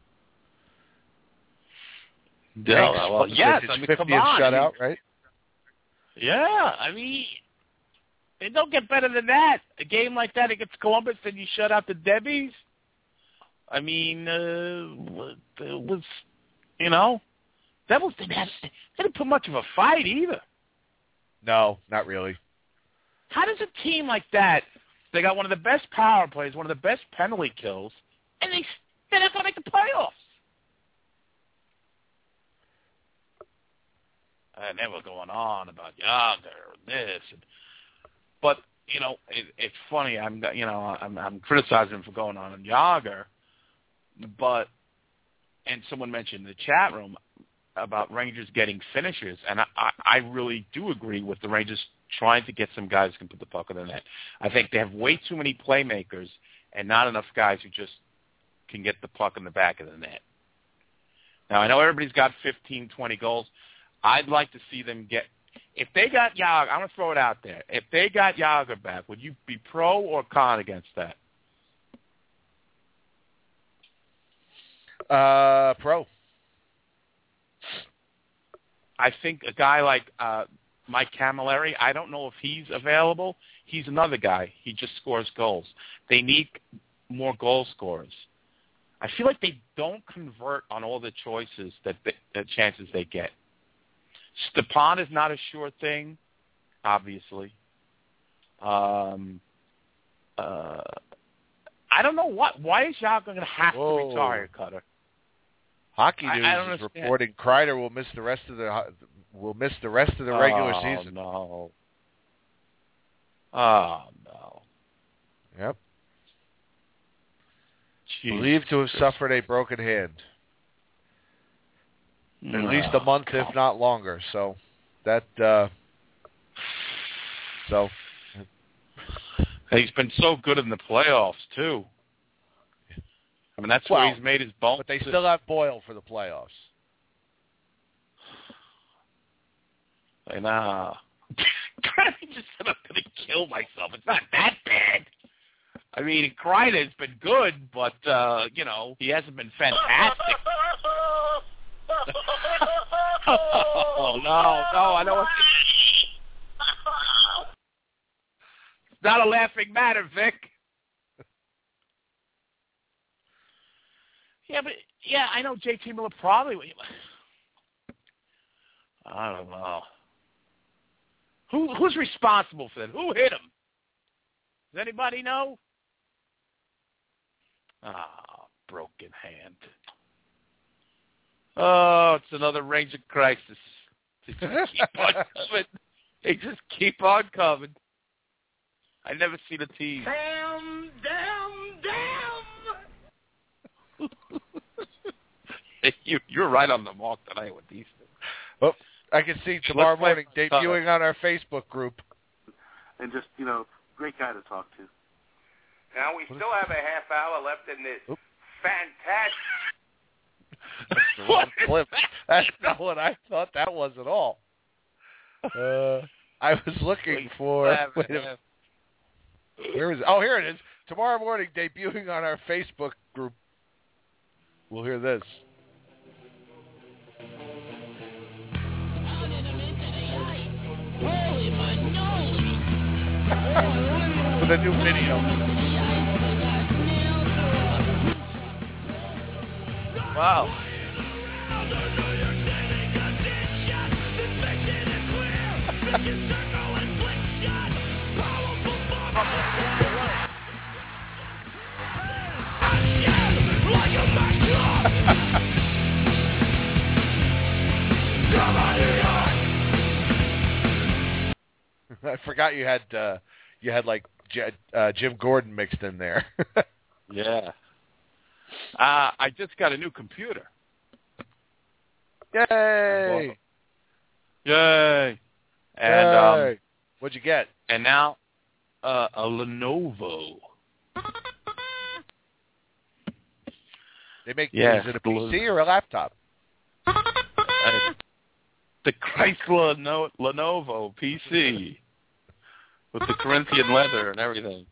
Yeah, Thanks. well, yes, It's I mean, fiftieth come on. shutout, I mean, right? Yeah, I mean, it don't get better than that. A game like that against Columbus, and you shut out the Debbies. I mean, uh, it was, you know, Devils didn't have, they didn't put much of a fight either. No, not really. How does a team like that, they got one of the best power plays, one of the best penalty kills, and they they're not going to make the playoffs? And they were going on about Yager and this, and, but you know, it, it's funny. I'm, you know, I'm, I'm criticizing him for going on in Yager, but and someone mentioned in the chat room about Rangers getting finishers, and I, I, I really do agree with the Rangers trying to get some guys who can put the puck in the net. I think they have way too many playmakers and not enough guys who just can get the puck in the back of the net. Now, I know everybody's got fifteen, twenty goals. I'd like to see them get – if they got Yager, I'm going to throw it out there. If they got Yager back, would you be pro or con against that? Uh, pro. I think a guy like uh, Mike Camilleri, I don't know if he's available. He's another guy. He just scores goals. They need more goal scorers. I feel like they don't convert on all the choices that they, the chances they get. Stepan is not a sure thing, obviously. Um, uh, I don't know what. Why is Yager going to have Whoa. to retire, Cutter? Hockey I- News I don't is understand. reporting Kreider will miss the rest of the will miss the rest of the regular oh, season. No. Oh no. Yep. Jesus Believed to have Christ. suffered a broken hand. At No, least a month, if come not longer. So that uh, so He's been so good in the playoffs too. I mean, that's well, where he's made his bones. but they still have Boyle for the playoffs. I know. I just said I'm going to kill myself. It's not that bad. I mean, Kreider's been good, but, uh, you know, he hasn't been fantastic. oh, no, no, I don't want to... It's not a laughing matter, Vic. Yeah, but, yeah, I know J T Miller probably... I don't know. Who Who's responsible for that? Who hit him? Does anybody know? Ah, broken hand. Oh, it's another Ranger crisis. They just keep on coming. They just keep on coming. I never seen a team. Damn, damn, damn! you, you're right on the mark tonight with these things. Oh, I can see tomorrow play- morning debuting on our Facebook group. And just, you know, great guy to talk to. Now we still have a half hour left in this Oop. fantastic. That's the wrong clip. That's not what I thought that was at all. Uh, I was looking for. Wait a minute. Where is it? Oh, here it is. Tomorrow morning, debuting on our Facebook group. We'll hear this. With a new video. Wow. I forgot you had uh, you had like J- uh, Jim Gordon mixed in there. Yeah. Uh, I just got a new computer. Yay! Yay! And Yay. um, What'd you get? and now uh, a Lenovo. They make Yeah, is it a P C or a laptop? Uh, the Chrysler no- Lenovo P C with the Corinthian leather and everything.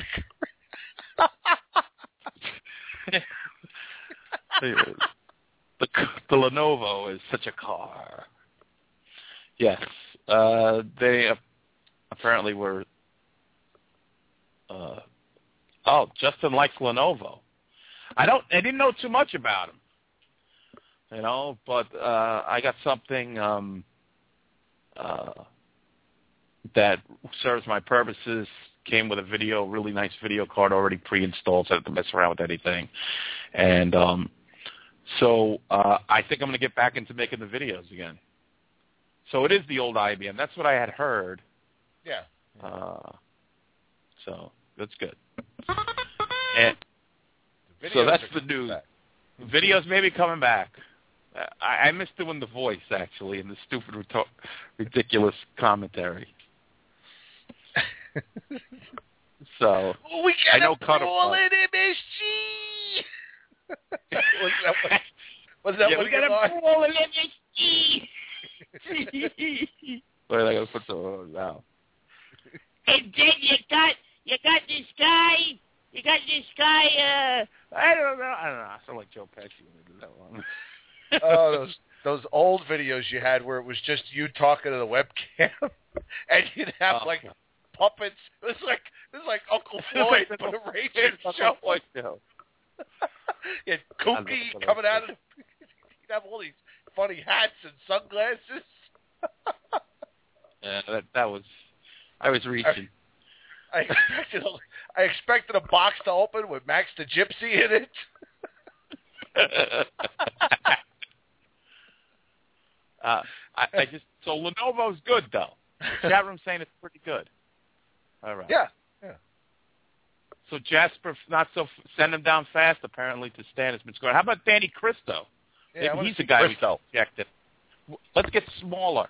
the, the Lenovo is such a car. Yes, uh, they uh, apparently were. Uh, oh, Justin likes Lenovo. I don't. I didn't know too much about him, you know. But uh, I got something um, uh, that serves my purposes. Came with a video, really nice video card already pre-installed, so I don't have to mess around with anything. And um, so uh, I think I'm going to get back into making the videos again. So it is the old I B M. That's what I had heard. Yeah. Uh, so that's good. And The so videos that's are the news. back. Videos may be coming back. I, I missed doing the voice, actually, in the stupid, reto- ridiculous commentary. So we I got know a cut brawl of- in M S G. was that what, was that yeah, what we you got thought? a brawl in M S G. Wait, I gotta put the oh, now. And then you got you got this guy. You got this guy. Uh, I don't know. I don't know. I sound like Joe Pesci when I do that one. Oh, those those old videos you had where it was just you talking to the webcam, and you'd have Oh, like God. puppets. It was like it was like Uncle Floyd Like for the Uncle- Rangers Uncle show. Floyd show. You had I Kooky love what I coming out said. of. You'd have all these funny hats and sunglasses. Yeah, that that was. I was reaching. I expected a, I expected a box to open with Max the Gypsy in it. uh, I, I just so Lenovo's good though. The chat room saying it's pretty good. All right. Yeah, yeah. So Jasper not so send him down fast apparently to Stan has been scoring. How about Danny Cristo? Yeah, I Maybe wanna he's see the guy Cristo. we projected. Let's get smaller.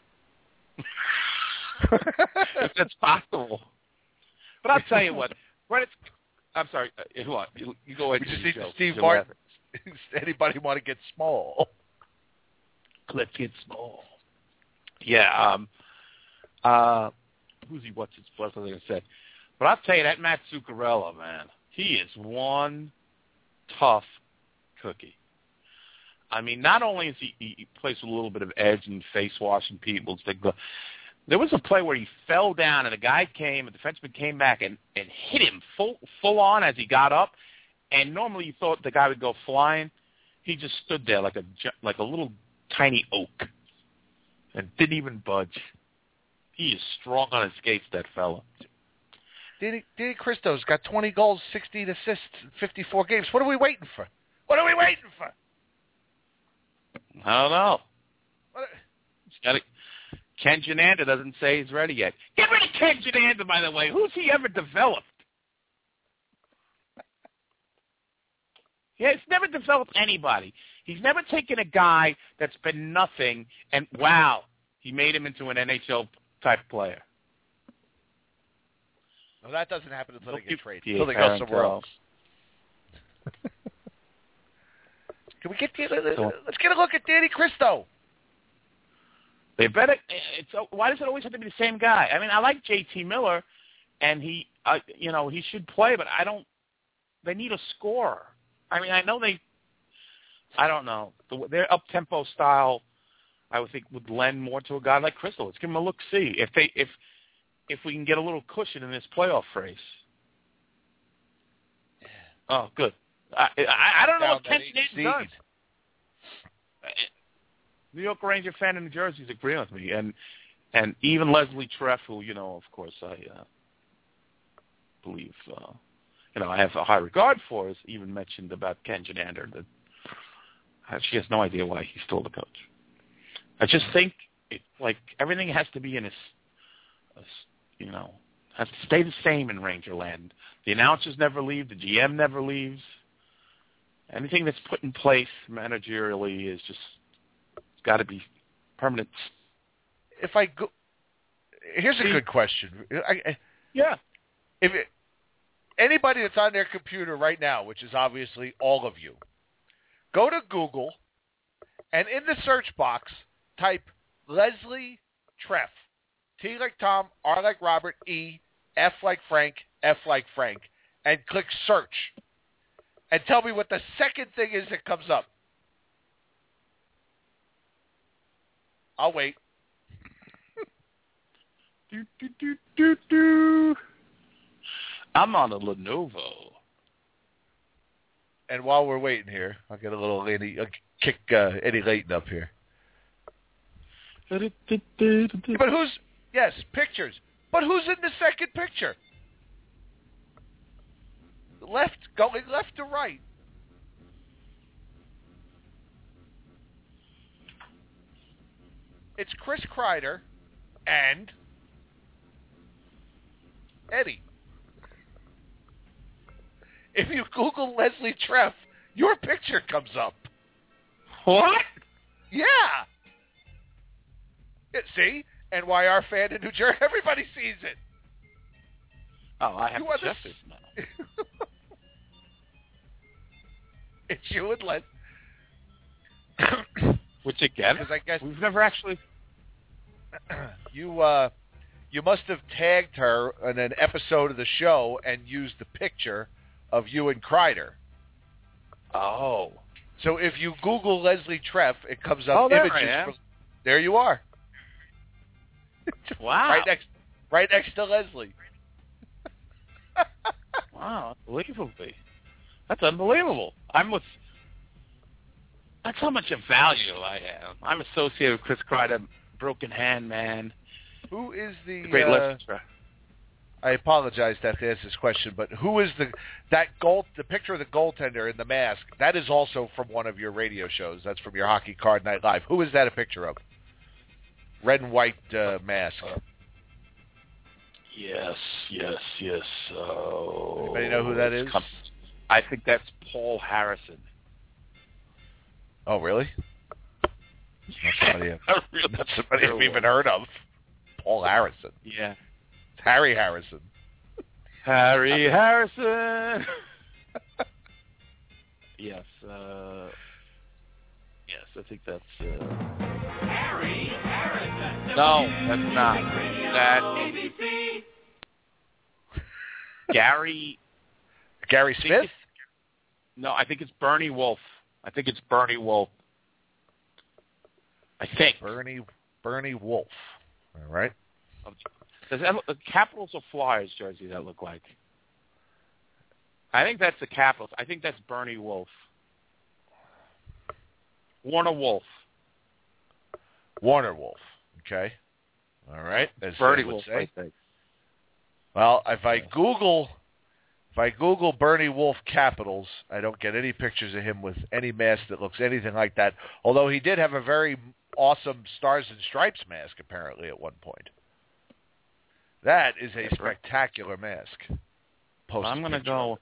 If that's possible. But I'll tell you what, Reddit's, I'm sorry, uh, what? You, you go ahead. We just and need go. the Steve You're Martin. laughing. Anybody want to get small? Let's get small. Yeah. Um. Uh. Who's he? What's his? What's I was going to say? But I'll tell you that Matt Zuccarello, man, he is one tough cookie. I mean, not only is he, he plays with a little bit of edge and face washing people. It's like the, there was a play where he fell down and a guy came, a defenseman came back and, and hit him full full on as he got up. And normally you thought the guy would go flying. He just stood there like a like a little tiny oak and didn't even budge. He is strong on his skates, that fella. Danny, Danny Cristo's got twenty goals, sixteen assists, fifty-four games. What are we waiting for? What are we waiting for? I don't know. What He's got to, Ken Janander doesn't say he's ready yet. Get rid of Ken Janander, by the way. Who's he ever developed? Yeah, he's never developed anybody. He's never taken a guy that's been nothing and, wow, he made him into an N H L-type player. No, that doesn't happen until they get traded. Yeah, Until they go Parent somewhere girl. else. Can we get let's get a look at Danny Cristo. They better. It's why does it always have to be the same guy? I mean, I like J T Miller, and he, uh, you know, he should play, but I don't. They need a scorer. I mean, I know they. I don't know. The, their up tempo style, I would think, would lend more to a guy like Cristo. Let's give him a look. See if they if if we can get a little cushion in this playoff race. Oh, good. I, I, I don't know Down what Ken that eight Janander does. seed. New York Ranger fan in New Jersey is agreeing with me, and and even Leslie Treff, who you know, of course, I uh, believe uh, you know I have a high regard for, has even mentioned about Ken Janander that she has no idea why he's still the coach. I just think it, like everything has to be in a, a you know has to stay the same in Rangerland. The announcers never leave, the G M never leaves. Anything that's put in place managerially is just got to be permanent. If I go, here's a See? good question. I, I, Yeah. If it, anybody that's on their computer right now, which is obviously all of you, Go to Google, and in the search box, type Leslie Treff. T like Tom, R like Robert, E, F like Frank, F like Frank, and click search. And tell me what the second thing is that comes up. I'll wait. do, do, do, do, do. I'm on a Lenovo. And while we're waiting here, I'll get a little Eddie, uh, kick uh, Eddie Layton up here. But who's, yes, pictures. But who's in the second picture? Left, going left to right. It's Chris Kreider and Eddie. If you Google Leslie Treff, your picture comes up. What? Yeah. Yeah, see? N Y R fan in New Jersey. Everybody sees it. Oh, I have you to check the... this now. It's you and Les. Which again, I guess we've never actually. you uh, you must have tagged her in an episode of the show and used the picture of you and Kreider. Oh. So if you Google Leslie Treff, it comes up oh, there images. I am. From, there you are. Wow. right next, right next to Leslie. Wow, unbelievably. That's unbelievable. I'm with. That's how much of value I am. I'm associated with Chris Kreider, Broken Hand Man. Who is the? the great uh, Leslie Treff. I apologize to have to ask this question, but who is the that goal? The picture of the goaltender in the mask. That is also from one of your radio shows. That's from your Hockey Card Night Live. Who is that a picture of? Red and white uh, mask. Yes, yes, yes. Oh, anybody know who that is? I think that's Paul Harrison. Oh, really? Not somebody, I've, really not somebody I've even heard of. Paul Harrison. Yeah. It's Harry Harrison. Harry Harrison. yes. Uh, yes, I think that's... Uh... Harry Harrison. No, that's not. That's... A B C. Gary... Gary Smith? No, I think it's Bernie Wolf. I think it's Bernie Wolf. I think. Bernie Bernie Wolf. All right. Does that look, the Capitals or Flyers jersey that look like? I think that's the Capitals. I think that's Bernie Wolf. Warner Wolf. Warner Wolf. Okay. All right. As Bernie would Wolf, say. I think. Well, if I Google... If I Google Bernie Wolf Capitals, I don't get any pictures of him with any mask that looks anything like that, although he did have a very awesome Stars and Stripes mask, apparently, at one point. That is a spectacular mask. Post I'm going to go...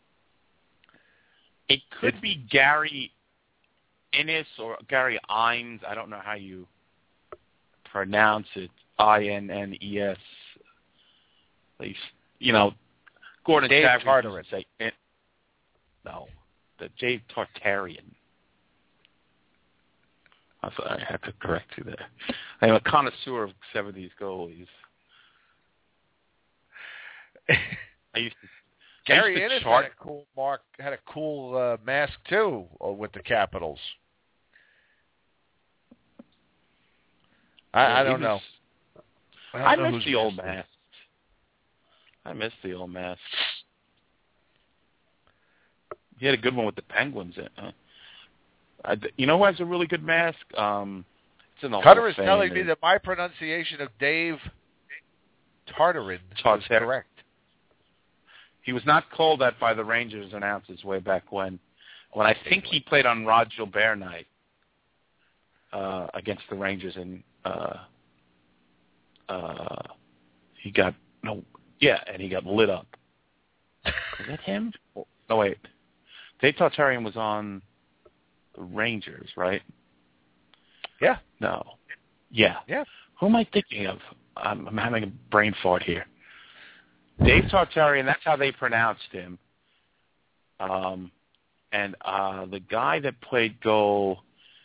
It could it's, be Gary Innes or Gary Ines. I don't know how you pronounce it. I N N E S. You know... Gordon Dave Tartarin. Say, no, the Dave Tartarian. I thought I had to correct you there. I am a connoisseur of seventies goalies. I used to. Gary Innes had a cool mark, had a cool uh, mask too uh, with the Capitals. I, yeah, I don't was, know. I, I don't miss the old mask. I miss the old mask. He had a good one with the Penguins. Uh, I, you know who has a really good mask? Um, it's in the Cutter is Hall of telling Fame. me that my pronunciation of Dave Tartarin Tartar- is correct. He was not called that by the Rangers announcers way back when. When I think he played on Rod Gilbert night uh, against the Rangers, and uh, uh, he got no. Yeah, and he got lit up. Is that him? No, wait. Dave Tartarian was on the Rangers, right? Yeah. No. Yeah. Yeah. Who am I thinking of? I'm, I'm having a brain fart here. Dave Tartarian, that's how they pronounced him. Um, And uh, the guy that played goal,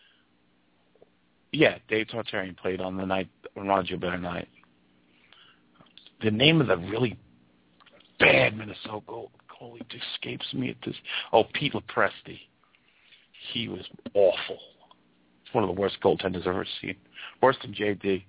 yeah, Dave Tartarian played on the night, on Ron Gilbert night. The name of the really bad Minnesota goal, goalie escapes me at this. Oh, Pete Lepresti. He was awful. It's one of the worst goaltenders I've ever seen. Worse than J D.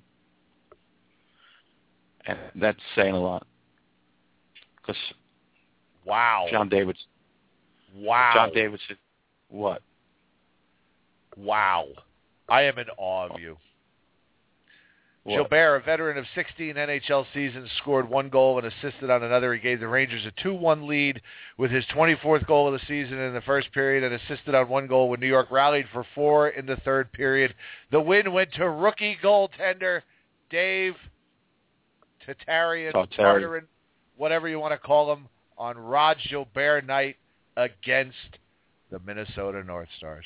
And that's saying a lot. Because wow, John Davidson. Wow. John Davidson. What? Wow. I am in awe of you. What? Gilbert, a veteran of sixteen N H L seasons, scored one goal and assisted on another. He gave the Rangers a two one lead with his twenty-fourth goal of the season in the first period and assisted on one goal when New York rallied for four in the third period. The win went to rookie goaltender Dave Tartarian, Tartarian, whatever you want to call him, on Rod Gilbert night against the Minnesota North Stars.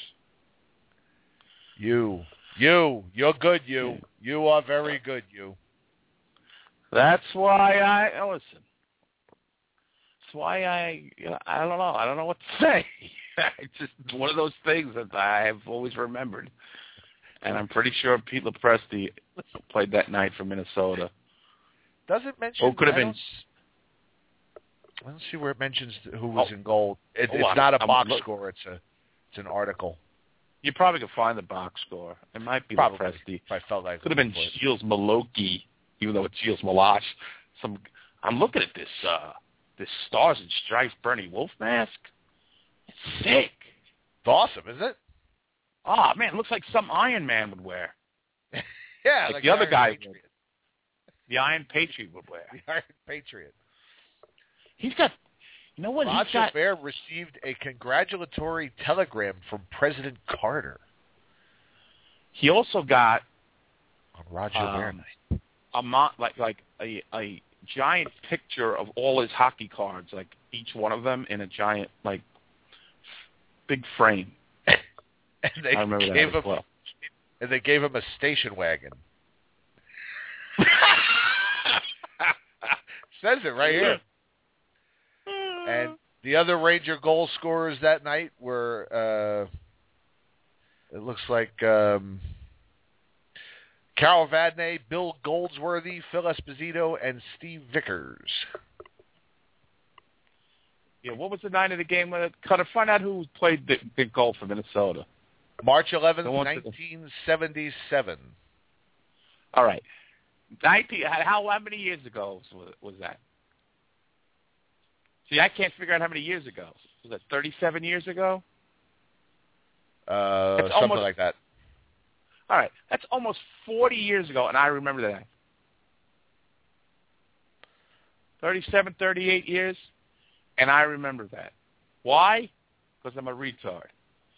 You, you, you're good, you. You are very good, you. That's why I, oh, listen, that's why I, you know, I don't know. I don't know what to say. It's just one of those things that I have always remembered. And I'm pretty sure Pete Lepresti played that night for Minnesota. Does it mention? Oh, could have I been. Don't, I don't see where it mentions who was oh, in goal. It, oh, it's I'm, not a I'm, box look, score. It's a, it's an article. You probably could find the box score. It might be Probably, Lepresti. If I felt like could have been Gilles Maloki, even though it's Gilles Malache. Some. I'm looking at this. Uh, this Stars and Stripes Bernie Wolf mask. It's sick. It's awesome, isn't it? Oh man, it looks like some Iron Man would wear. Yeah, like, like the other Iron guy. Patriot. The Iron Patriot would wear. The Iron Patriot. He's got. You know what? Rod He's got. Gilbert received a congratulatory telegram from President Carter. He also got on Rod Gilbert um, night. A mo- like like a a giant picture of all his hockey cards, like each one of them in a giant like big frame. And they I remember gave that as him, well. And they gave him a station wagon. Says it right here. And the other Ranger goal scorers that night were, uh, it looks like um, Carol Vadnais, Bill Goldsworthy, Phil Esposito, and Steve Vickers. Yeah, what was the night of the game? Cut to find out who played the big goal for Minnesota. March eleventh, nineteen seventy-seven. All right. nineteen, how, how many years ago was, was that? See, I can't figure out how many years ago. Was that thirty-seven years ago? Uh, something almost, like that. All right. That's almost forty years ago, and I remember that. thirty-seven, thirty-eight years, and I remember that. Why? Because I'm a retard.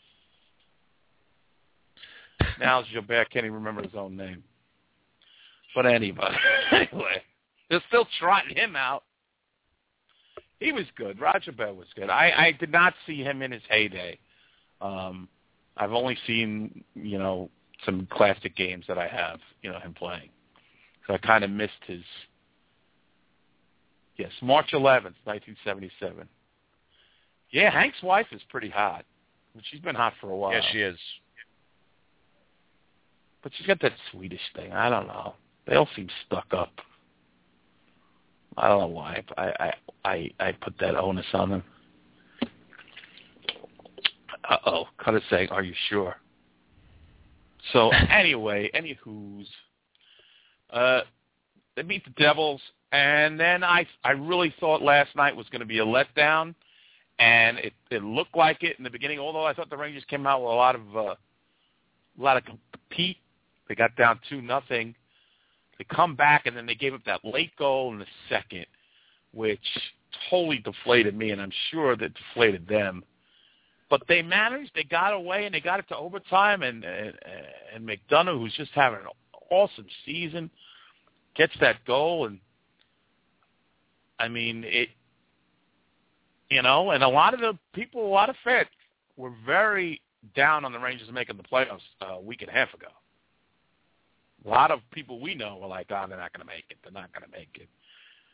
Now Gilbert can't even remember his own name. But anyway, anyway, they're still trotting him out. He was good. Roger Bell was good. I, I did not see him in his heyday. Um, I've only seen, you know, some classic games that I have, you know, him playing. So I kind of missed his, yes, March eleventh, nineteen seventy-seven. Yeah, Hank's wife is pretty hot. She's been hot for a while. Yeah, she is. But she's got that Swedish thing. I don't know. They all seem stuck up. I don't know why. I I I, I put that onus on them. Uh-oh. Cutter's saying, are you sure? So, anyway, anywho's, uh, they beat the Devils, and then I I really thought last night was going to be a letdown, and it, it looked like it in the beginning, although I thought the Rangers came out with a lot of, uh, a lot of compete. They got down two nothing. They come back, and then they gave up that late goal in the second, which totally deflated me, and I'm sure that deflated them. But they managed. They got away, and they got it to overtime, and and, and McDonough, who's just having an awesome season, gets that goal. And, I mean, it, you know, and a lot of the people, a lot of fans were very down on the Rangers making the playoffs a week and a half ago. A lot of people we know were like, oh, they're not going to make it. They're not going to make it.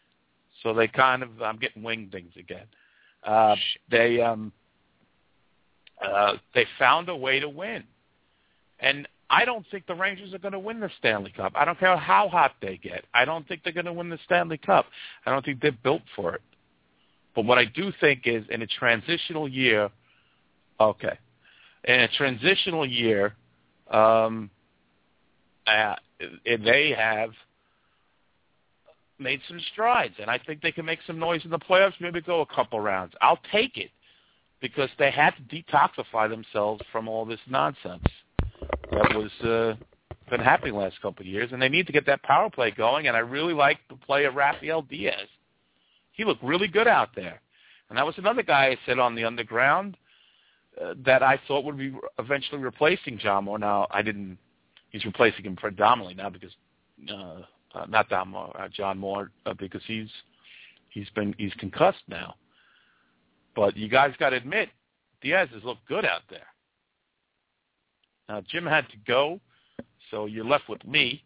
So they kind of, I'm getting wing things again. Uh, they, um, uh, they found a way to win. And I don't think the Rangers are going to win the Stanley Cup. I don't care how hot they get. I don't think they're going to win the Stanley Cup. I don't think they're built for it. But what I do think is in a transitional year, okay, in a transitional year, um, uh, they have made some strides, and I think they can make some noise in the playoffs, maybe go a couple rounds. I'll take it because they had to detoxify themselves from all this nonsense that was uh, been happening the last couple of years, and they need to get that power play going, and I really like the play of Rafael Diaz. He looked really good out there. And that was another guy I said on the underground uh, that I thought would be eventually replacing John Moore. Now, I didn't – he's replacing him predominantly now because uh, – uh, not Don Moore, uh, John Moore, uh, because he's he's been he's concussed now. But you guys got to admit, Diaz has looked good out there. Now, Jim had to go, so you're left with me.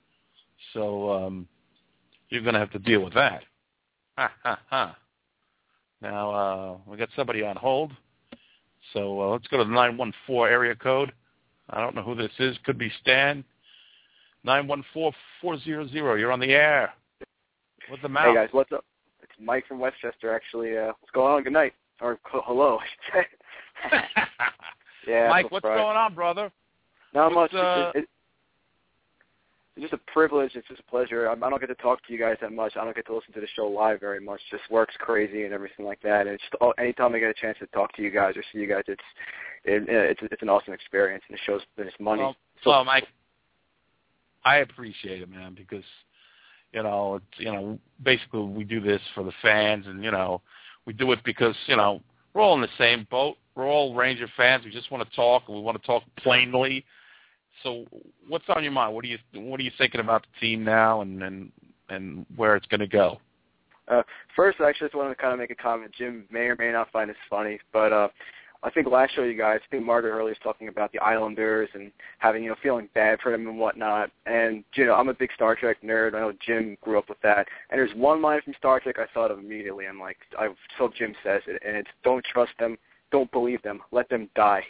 So um, you're going to have to deal with that. Ha, ha, ha. Now, uh, we got somebody on hold. So uh, let's go to the nine one four area code. I don't know who this is. Could be Stan. nine one four, four hundred. You're on the air. What's the matter? Hey, guys. What's up? It's Mike from Westchester, actually. Uh, what's going on? Good night. Or hello, I should say. Yeah, Mike, what's right. going on, brother? Not what's, much. Uh... It, it, it's just a privilege. It's just a pleasure. I, I don't get to talk to you guys that much. I don't get to listen to the show live very much. Just work's crazy and everything like that. And it's just, oh, anytime I get a chance to talk to you guys or see you guys, it's it, it's it's an awesome experience, and it shows that it's money. Well, so, well, Mike, I appreciate it, man, because you know, it's, you know, basically we do this for the fans, and you know, we do it because you know we're all in the same boat. We're all Ranger fans. We just want to talk, and we want to talk plainly. So, what's on your mind? What are you What are you thinking about the team now, and and, and where it's going to go? Uh, first, I actually just wanted to kind of make a comment. Jim may or may not find this funny, but uh, I think last show, you guys, I think Margaret Hurley was talking about the Islanders and having, you know, feeling bad for them and whatnot. And, you know, I'm a big Star Trek nerd. I know Jim grew up with that. And there's one line from Star Trek I thought of immediately. I'm like, I hope Jim says it, and it's, don't trust them, don't believe them, let them die.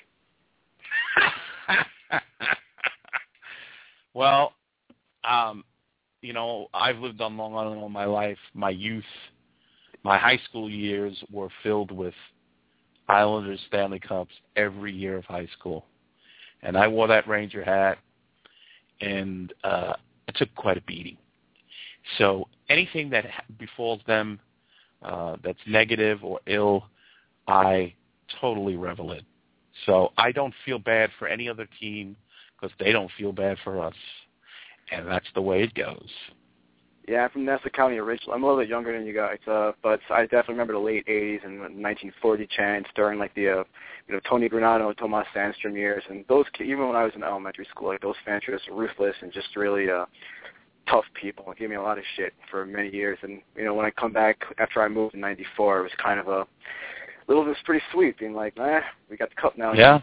Well, um, you know, I've lived on Long Island all my life. My youth, my high school years were filled with Islanders Stanley Cups every year of high school. And I wore that Ranger hat, and uh, I took quite a beating. So anything that befalls them uh, that's negative or ill, I totally revel in. So I don't feel bad for any other team because they don't feel bad for us. And that's the way it goes. Yeah, I'm from Nassau County originally. I'm a little bit younger than you guys, uh, but I definitely remember the late eighties and the nineteen forty chants during like the, uh, you know, Tony Granato, Tomas Sandstrom years, and those even when I was in elementary school, like those fans were just ruthless and just really uh, tough people. It gave me a lot of shit for many years, and you know, when I come back after I moved in ninety-four, it was kind of a little bit pretty sweet, being like, eh, we got the cup now. Yeah.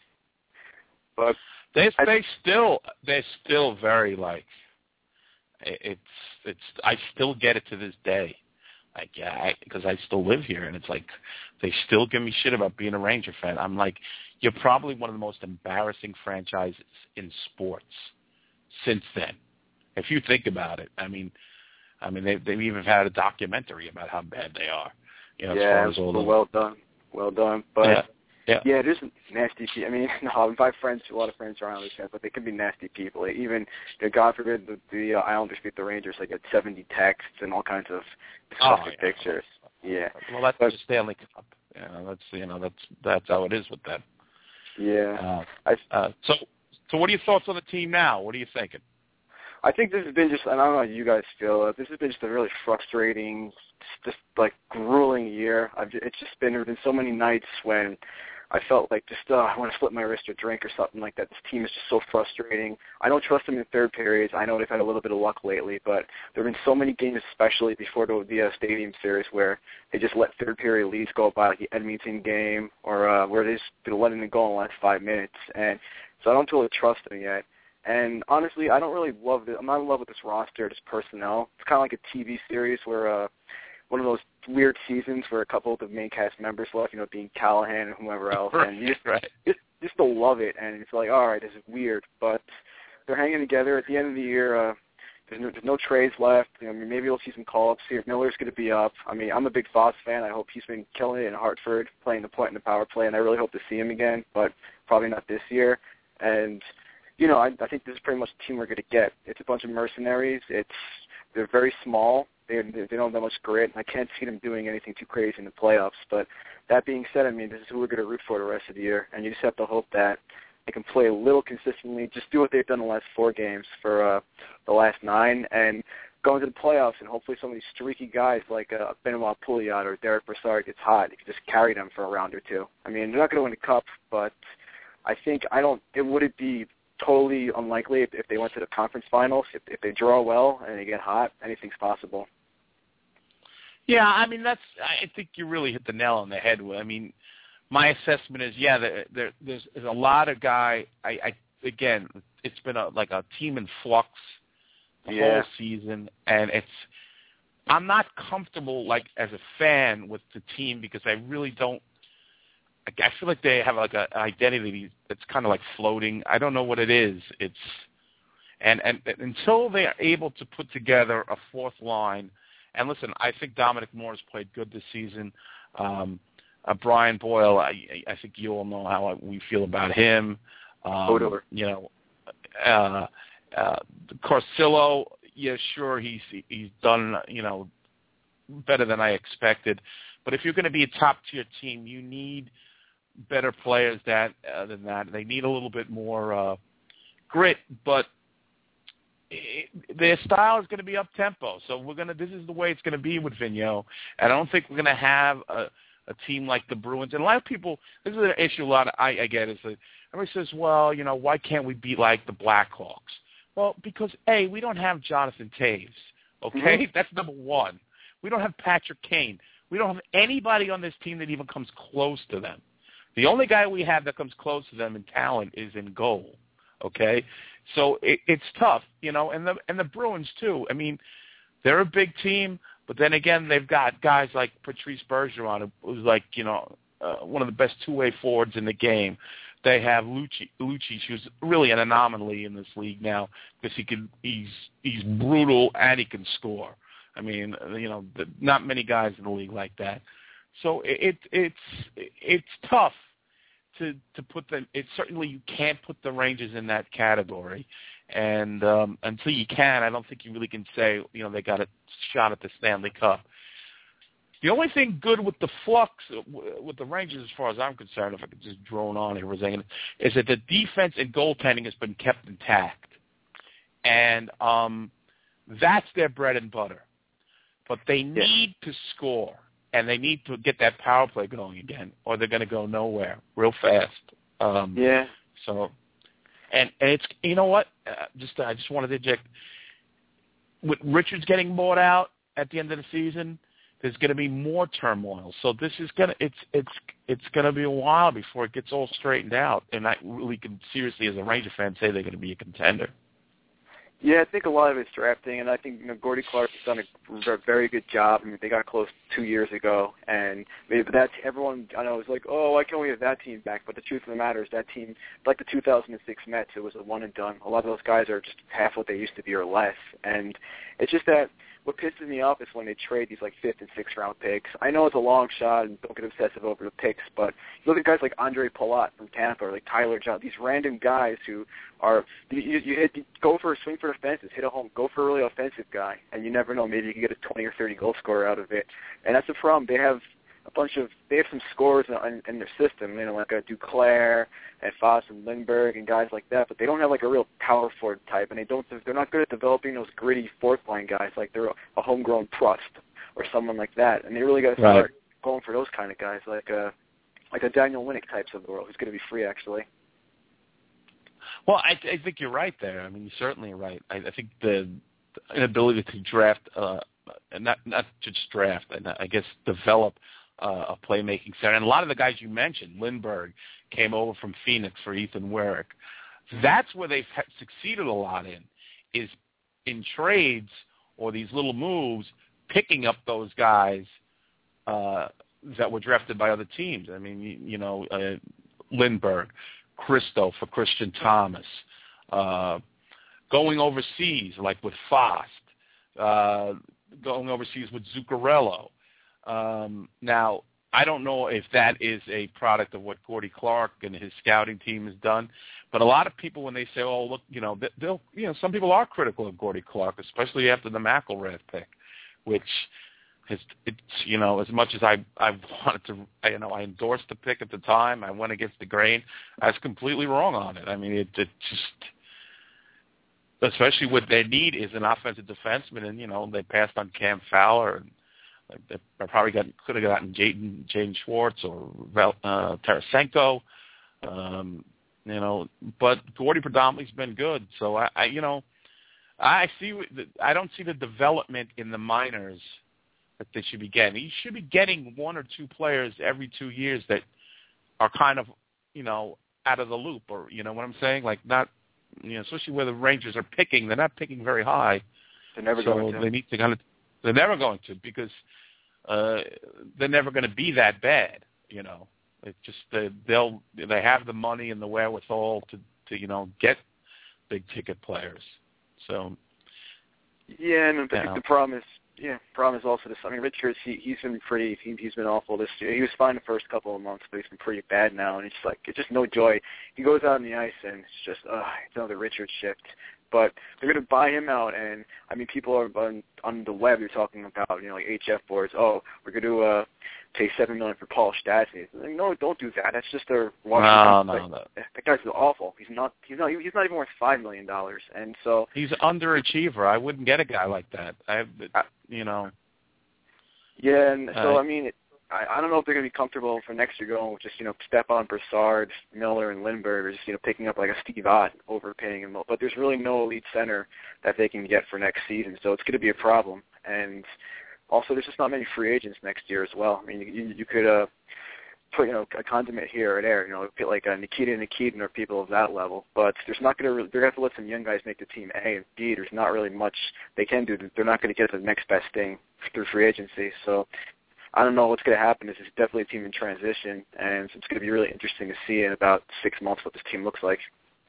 But they they still they're still very like. It's it's. I still get it to this day, like yeah, because I, I still live here, and it's like they still give me shit about being a Ranger fan. I'm like, you're probably one of the most embarrassing franchises in sports since then, if you think about it. I mean, I mean they they've even had a documentary about how bad they are. You know, yeah, as far as all the, well done, well done. But yeah, yeah, yeah there's nasty people. I mean, no, I have friends, a lot of friends are Islanders fans, but they can be nasty people. Like, even, you know, God forbid, the, the uh, Islanders beat the Rangers, like, get seventy texts and all kinds of disgusting oh, yeah. pictures. Yeah. Well, that's but, the Stanley Cup. You know, that's you know that's that's how it is with them. Yeah. Uh, I, uh, so, so what are your thoughts on the team now? What are you thinking? I think this has been just, and I don't know how you guys feel, uh, this has been just a really frustrating, just like grueling year. I've, it's just been, there have been so many nights when I felt like just, uh, I want to slip my wrist or drink or something like that. This team is just so frustrating. I don't trust them in third periods. I know they've had a little bit of luck lately, but there have been so many games, especially before the, the uh, Stadium Series, where they just let third period leads go by, like the Edmonton game, or uh, where they just been letting it go in the last five minutes. And so I don't totally trust them yet. And honestly, I don't really love it. I'm not in love with this roster, this personnel. It's kind of like a T V series where uh, one of those weird seasons where a couple of the main cast members left, you know, being Callahan and whoever else, and you just, right. just just to love it, and it's like, all right, this is weird, but they're hanging together. At the end of the year, uh, there's, no, there's no trades left. You know, I mean, maybe we'll see some call-ups here. Miller's going to be up. I mean, I'm a big Foss fan. I hope he's been killing it in Hartford, playing the point in the power play, and I really hope to see him again, but probably not this year. And, you know, I, I think this is pretty much the team we're going to get. It's a bunch of mercenaries. It's They're very small. They, they don't have that much grit. I can't see them doing anything too crazy in the playoffs. But that being said, I mean, this is who we're going to root for the rest of the year, and you just have to hope that they can play a little consistently, just do what they've done the last four games for uh, the last nine, and go into the playoffs, and hopefully some of these streaky guys like uh, Benoit Pouliot or Derek Brassard gets hot. You can just carry them for a round or two. I mean, they're not going to win the cup, but I think I don't. It wouldn't be totally unlikely if, if they went to the conference finals. If, if they draw well and they get hot, anything's possible. Yeah, I mean, that's. I think you really hit the nail on the head. I mean, my assessment is, yeah, there, there, there's, there's a lot of guy. I, I again, it's been a, like a team in flux the yeah. whole season, and it's. I'm not comfortable, like, as a fan with the team because I really don't. I feel like they have like an identity that's kind of like floating. I don't know what it is. It's and, and and until they are able to put together a fourth line. And listen, I think Dominic Moore's played good this season. Um, uh, Brian Boyle, I, I think you all know how we feel about him. Um, you know, uh, uh, Corsillo, yeah, sure, he's he's done you know better than I expected. But if you're going to be a top tier team, you need better players that uh, than that. They need a little bit more uh, grit, but it, their style is going to be up tempo. So we're gonna. This is the way it's going to be with Vigneault. And I don't think we're going to have a, a team like the Bruins. And a lot of people, this is an issue. A lot of, I, I get is that everybody says, well, you know, why can't we be like the Blackhawks? Well, because a we don't have Jonathan Toews. Okay, mm-hmm. That's number one. We don't have Patrick Kane. We don't have anybody on this team that even comes close to them. The only guy we have that comes close to them in talent is in goal, okay? So it, it's tough, you know, and the and the Bruins too. I mean, they're a big team, but then again, they've got guys like Patrice Bergeron, who's like, you know, uh, one of the best two-way forwards in the game. They have Lucic, Lucic, who's really an anomaly in this league now because he can he's he's brutal and he can score. I mean, you know, the, not many guys in the league like that. So it, it it's it's tough to to put them. It certainly you can't put the Rangers in that category, and um, until you can, I don't think you really can say you know they got a shot at the Stanley Cup. The only thing good with the flux with the Rangers, as far as I'm concerned, if I could just drone on here for a second, is that the defense and goaltending has been kept intact, and um, that's their bread and butter. But they need to score. And they need to get that power play going again, or they're going to go nowhere real fast. Um, yeah. So, and, and it's you know what? Uh, just I just wanted to inject. With Richards getting bought out at the end of the season, there's going to be more turmoil. So this is gonna it's it's it's going to be a while before it gets all straightened out. And I really can seriously, as a Ranger fan, say they're going to be a contender. Yeah, I think a lot of it's drafting, and I think you know Gordy Clark has done a very good job. I mean, they got close two years ago, and maybe that's everyone. I know was like, oh, why can't we have that team back? But the truth of the matter is that team, like the two thousand six Mets, it was a one and done. A lot of those guys are just half what they used to be or less, and it's just that what pisses me off is when they trade these like fifth and sixth round picks. I know it's a long shot, and don't get obsessive over the picks, but you look at guys like Andre Palat from Tampa, or like Tyler Johnson, these random guys who are you, you, hit, you go for a swing for the fences, hit a home, go for a really offensive guy, and you never know, maybe you can get a twenty or thirty goal scorer out of it. And that's the problem. They have a bunch of they have some scorers in, in their system, you know, like a Duclair and Foss and Lindbergh and guys like that, but they don't have like a real power forward type, and they don't they're not good at developing those gritty fourth line guys like they're a homegrown Prust or someone like that, and they really got to start right. going for those kind of guys like uh like a Daniel Winnick types of the world who's going to be free actually. Well, I, I think you're right there. I mean, you're certainly right. I, I think the, the inability to draft, uh, not not just draft, I guess develop uh, a playmaking center. And a lot of the guys you mentioned, Lindbergh, came over from Phoenix for Ethan Werrick. That's where they've succeeded a lot in, is in trades or these little moves, picking up those guys uh, that were drafted by other teams. I mean, you, you know, uh, Lindbergh, Christo for Christian Thomas, uh, going overseas like with Fost, uh, going overseas with Zuccarello. Um, now, I don't know if that is a product of what Gordy Clark and his scouting team has done, but a lot of people, when they say, "Oh, look," you know, they'll, you know, some people are critical of Gordy Clark, especially after the McElrath pick, which has, it's, you know, as much as I, I wanted to, you know, I endorsed the pick at the time, I went against the grain. I was completely wrong on it. I mean, it, it just, especially what their need is an offensive defenseman, and you know, they passed on Cam Fowler and. They probably got, could have gotten Jaden, Jaden Schwartz or uh, Tarasenko, um, you know. But Gordy predominantly has been good, so I, I, you know, I see. I don't see the development in the minors that they should be getting. You should be getting one or two players every two years that are kind of, you know, out of the loop, or you know what I'm saying? Like not, you know, especially where the Rangers are picking. They're not picking very high. They're never so going to. They need to kind of. They're never going to because. Uh, they're never going to be that bad, you know. It's just they, they'll they have the money and the wherewithal to, to you know get big ticket players. So yeah, and the, you know. the problem is yeah, problem is also this. I mean, Richards he he's been pretty he, he's been awful this year. He was fine the first couple of months, but he's been pretty bad now, and it's like it's just no joy. He goes out on the ice and it's just uh, it's another Richards shift. But they're going to buy him out, and, I mean, people are on, on the web, they're talking about, you know, like H F boards, oh, we're going to uh, pay seven million dollars for Paul Stastny. Like, no, don't do that. That's just their Washington. No, no, like, no. That guy's awful. He's not He's not, he's not even worth five million dollars. And so... He's an underachiever. I wouldn't get a guy like that. I, you know... Yeah, and so, uh, I mean... I, I don't know if they're going to be comfortable for next year going with just, you know, Stepan Brassard, Miller, and Lindbergh, or just, you know, picking up like a Steve Ott, overpaying him. But there's really no elite center that they can get for next season, so it's going to be a problem. And also, there's just not many free agents next year as well. I mean, you, you could uh, put, you know, a condiment here or there, you know, get like a Nikita Nikitin or people of that level. But there's not going to really, they're going to have to let some young guys make the team A and B. There's not really much they can do. They're not going to get the next best thing through free agency. So I don't know what's going to happen. This is definitely a team in transition, and it's going to be really interesting to see in about six months what this team looks like.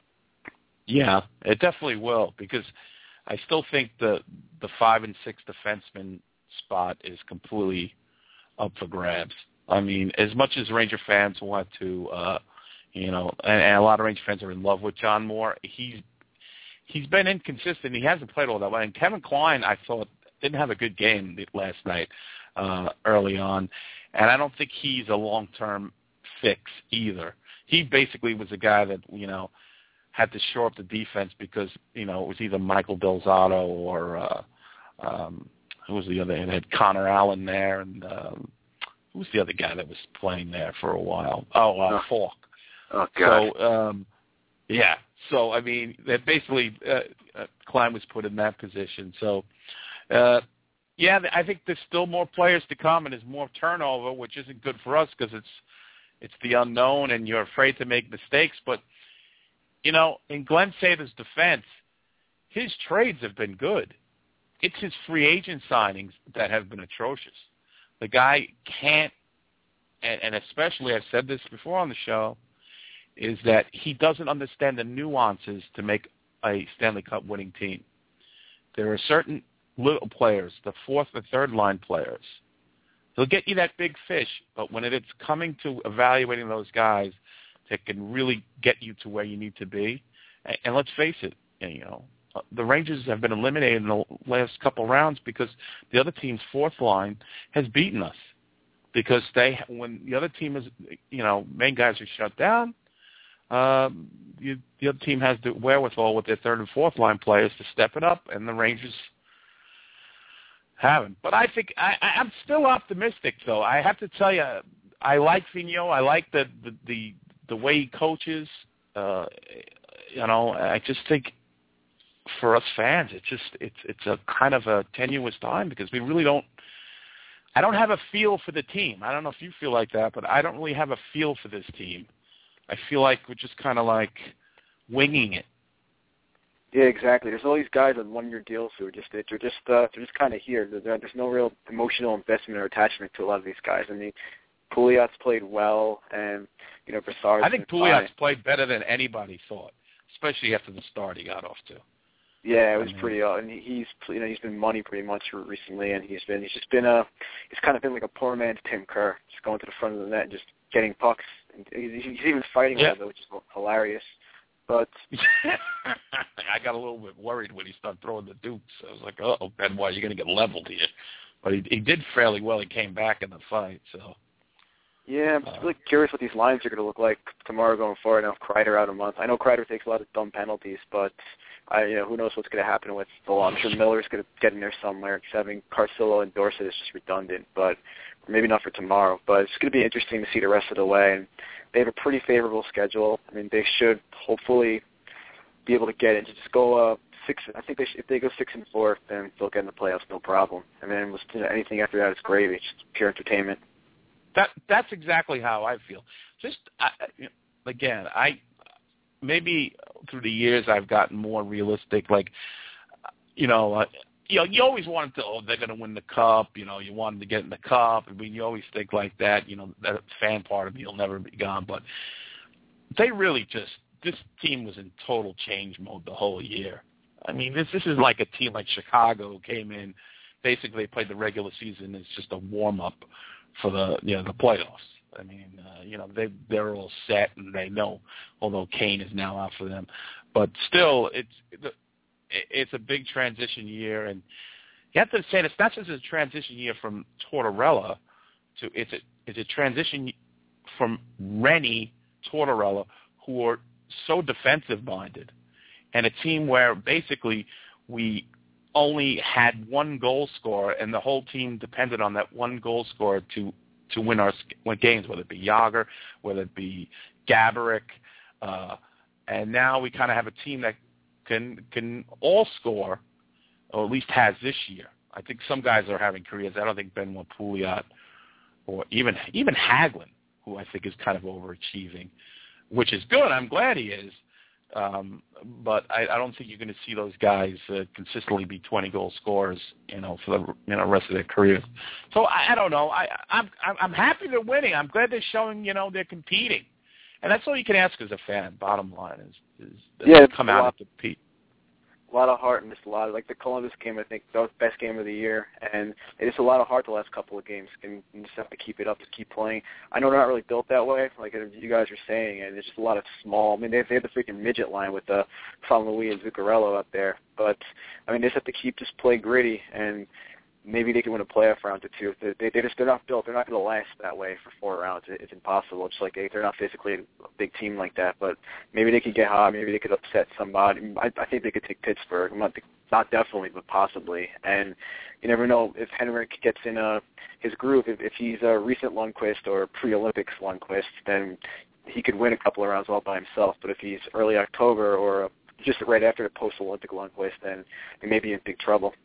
Yeah, it definitely will, because I still think the the five and six defenseman spot is completely up for grabs. I mean, as much as Ranger fans want to, uh, you know, and, and a lot of Ranger fans are in love with John Moore, he's he's been inconsistent. He hasn't played all that well. And Kevin Klein, I thought, didn't have a good game last night. Uh, early on, and I don't think he's a long-term fix either. He basically was a guy that, you know, had to shore up the defense because, you know, it was either Michael Del Zotto or uh, um, who was the other? It had Connor Allen there, and um, who was the other guy that was playing there for a while? Oh, uh, Falk. Oh, God. So, um, yeah. So, I mean, that basically uh, uh, Klein was put in that position. So, uh, yeah, I think there's still more players to come, and there's more turnover, which isn't good for us because it's it's the unknown, and you're afraid to make mistakes. But, you know, in Glenn Sather's defense, his trades have been good. It's his free agent signings that have been atrocious. The guy can't, and, and especially I've said this before on the show, is that he doesn't understand the nuances to make a Stanley Cup winning team. There are certain little players, the fourth or third line players. He'll get you that big fish, but when it's coming to evaluating those guys that can really get you to where you need to be, and, and let's face it, you know, the Rangers have been eliminated in the last couple rounds because the other team's fourth line has beaten us. Because they, when the other team is, you know, main guys are shut down, um, you, the other team has the wherewithal with their third and fourth line players to step it up, and the Rangers haven't. But I think I, I'm still optimistic, though. I have to tell you, I like Vigneault. I like the the the, the way he coaches. Uh, you know, I just think for us fans, it's just it's it's a kind of a tenuous time because we really don't. I don't have a feel for the team. I don't know if you feel like that, but I don't really have a feel for this team. I feel like we're just kind of like winging it. Yeah, exactly. There's all these guys on one-year deals who are just they're just uh, they're just kind of here. There's no real emotional investment or attachment to a lot of these guys. I mean, Pouliot's played well, and you know, Brassard's I think Pouliot's played better than anybody thought, especially after the start he got off to. Yeah, it was I mean, pretty. Uh, and he, he's you know he's been money pretty much recently, and he's been he's just been a he's kind of been like a poor man's Tim Kerr, just going to the front of the net and just getting pucks. And he's, he's even fighting yeah. with it, which is hilarious. But I got a little bit worried when he started throwing the dukes. I was like, "Oh, Benoit, you're going to get leveled here." But he, he did fairly well. He came back in the fight. So yeah, I'm just really curious what these lines are going to look like tomorrow going forward. Now, Kreider out a month. I know Kreider takes a lot of dumb penalties, but I, you know, who knows what's going to happen with the law. I'm sure Miller's going to get in there somewhere. Just having Carcillo and Dorsett is just redundant, but maybe not for tomorrow. But it's going to be interesting to see the rest of the way. And they have a pretty favorable schedule. I mean, they should hopefully be able to get it. Just go uh, six. I think they should, if they go six and four, then they'll get in the playoffs, no problem. And then you know, anything after that is gravy. It's just pure entertainment. That that's exactly how I feel. Just I, again, I maybe through the years I've gotten more realistic. Like, you know, uh, you know, you always wanted to. Oh, they're going to win the cup. You know, you wanted to get in the cup. I mean, you always think like that. You know, that fan part of me will never be gone. But they really just this team was in total change mode the whole year. I mean, this this is like a team like Chicago who came in. Basically, played the regular season as just a warm up for the you know the playoffs. I mean, uh, you know they they're all set and they know. Although Kane is now out for them, but still, it's it's a big transition year, and you have to say it's not just a transition year from Tortorella to it's a it's a transition from Rennie, Tortorella, who are so defensive minded, and a team where basically we only had one goal scorer, and the whole team depended on that one goal scorer to to win our win games, whether it be Yager, whether it be Gaborik, uh, and now we kind of have a team that can can all score, or at least has this year. I think some guys are having careers. I don't think Benoit Pouliot or even even Hagelin, who I think is kind of overachieving, which is good. I'm glad he is. Um, but I, I don't think you're going to see those guys uh, consistently be twenty-goal scorers, you know, for the you know rest of their careers. So I, I don't know. I, I'm I'm happy they're winning. I'm glad they're showing, you know, they're competing, and that's all you can ask as a fan. Bottom line is is that yeah, they come out and compete. A lot of heart and just a lot of, like the Columbus game, I think that was the best game of the year, and it's a lot of heart the last couple of games, and you just have to keep it up, just keep playing. I know they're not really built that way, like you guys are saying, and it's just a lot of small, I mean, they, they have the freaking midget line with uh, San Luis and Zuccarello up there, but, I mean, they just have to keep, just play gritty, and maybe they can win a playoff round or two. They, they, they just, they're not built, they're not going to last that way for four rounds. It, it's impossible. It's like they, they're not physically a big team like that, but maybe they could get hot, maybe they could upset somebody. I, I think they could take Pittsburgh. I'm not, not definitely, but possibly. And you never know if Henrik gets in uh, his groove. If, if he's a recent Lundqvist or pre-Olympics Lundqvist, then he could win a couple of rounds all by himself. But if he's early October or uh, just right after the post-Olympic Lundqvist, then he may be in big trouble.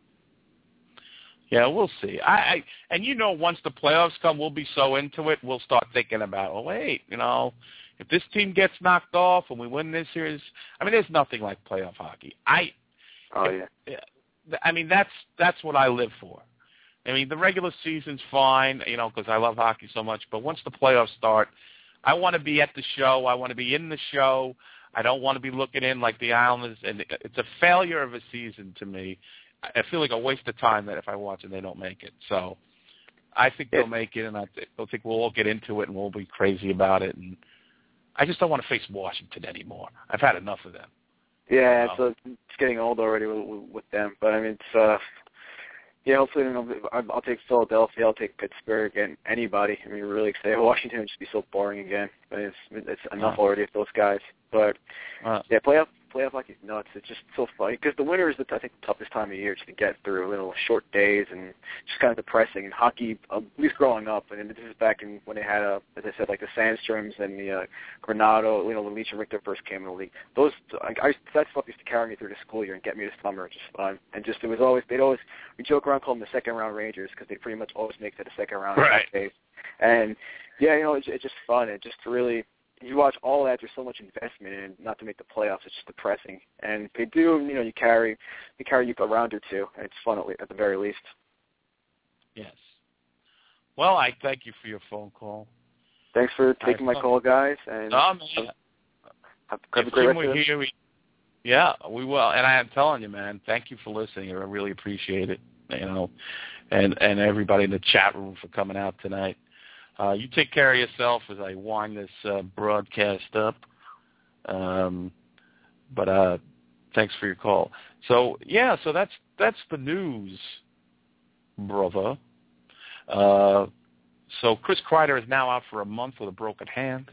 Yeah, we'll see. I, I and you know, once the playoffs come, we'll be so into it, we'll start thinking about, oh wait, you know, if this team gets knocked off and we win this series, I mean, there's nothing like playoff hockey. I, oh yeah, I mean, that's that's what I live for. I mean, the regular season's fine, you know, because I love hockey so much. But once the playoffs start, I want to be at the show. I want to be in the show. I don't want to be looking in like the Islanders. And it's a failure of a season to me. I feel like a waste of time that if I watch and they don't make it. So I think they'll make it, and I think we'll all get into it and we'll be crazy about it. And I just don't want to face Washington anymore. I've had enough of them. Yeah, you know? it's, uh, it's getting old already with, with them. But I mean, it's uh, yeah. Hopefully, you know, I'll take Philadelphia. I'll take Pittsburgh and anybody. I mean, really excited. Washington would just be so boring again. But it's it's enough uh, already of those guys. But uh, yeah, playoff. Playoff hockey's nuts. It's just so funny because the winter is, the, I think, the toughest time of year just to get through. Little short days and just kind of depressing. And hockey, uh, at least growing up, and this is back in when they had, uh, as I said, like the Sandstroms and the uh, Granado, you know, the Leach and Richter first came in the league. Those, I, I that stuff used to carry me through the school year and get me to summer. Just fun. And just it was always they'd always we joke around calling them the second round Rangers because they pretty much always make it to the second round. Right. And yeah, you know, it's, it's just fun. It just really. you watch all that. There's so much investment in not to make the playoffs. It's just depressing. And if they do, you know, you carry you carry you a round or two. And it's fun at, le- at the very least. Yes. Well, I thank you for your phone call. Thanks for taking my call, guys. And oh, man. Have, have a great Jim rest of were here, we, yeah, we will. And I am telling you, man, thank you for listening. I really appreciate it. You know, and and everybody in the chat room for coming out tonight. Uh, you take care of yourself as I wind this uh, broadcast up. Um, but uh, thanks for your call. So yeah, so that's that's the news, brother. Uh, so Chris Kreider is now out for a month with a broken hand.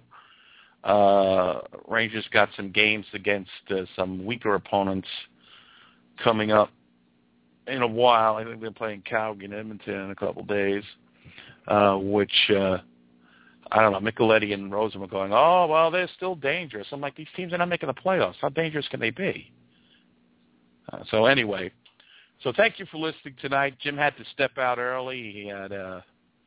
Uh, Rangers got some games against uh, some weaker opponents coming up in a while. I think they're playing Calgary and Edmonton in a couple of days, uh, which, uh, I don't know, Micheletti and Rosen were going, oh, well, they're still dangerous. I'm like, these teams are not making the playoffs. How dangerous can they be? Uh, so anyway, so thank you for listening tonight. Jim had to step out early. He had a,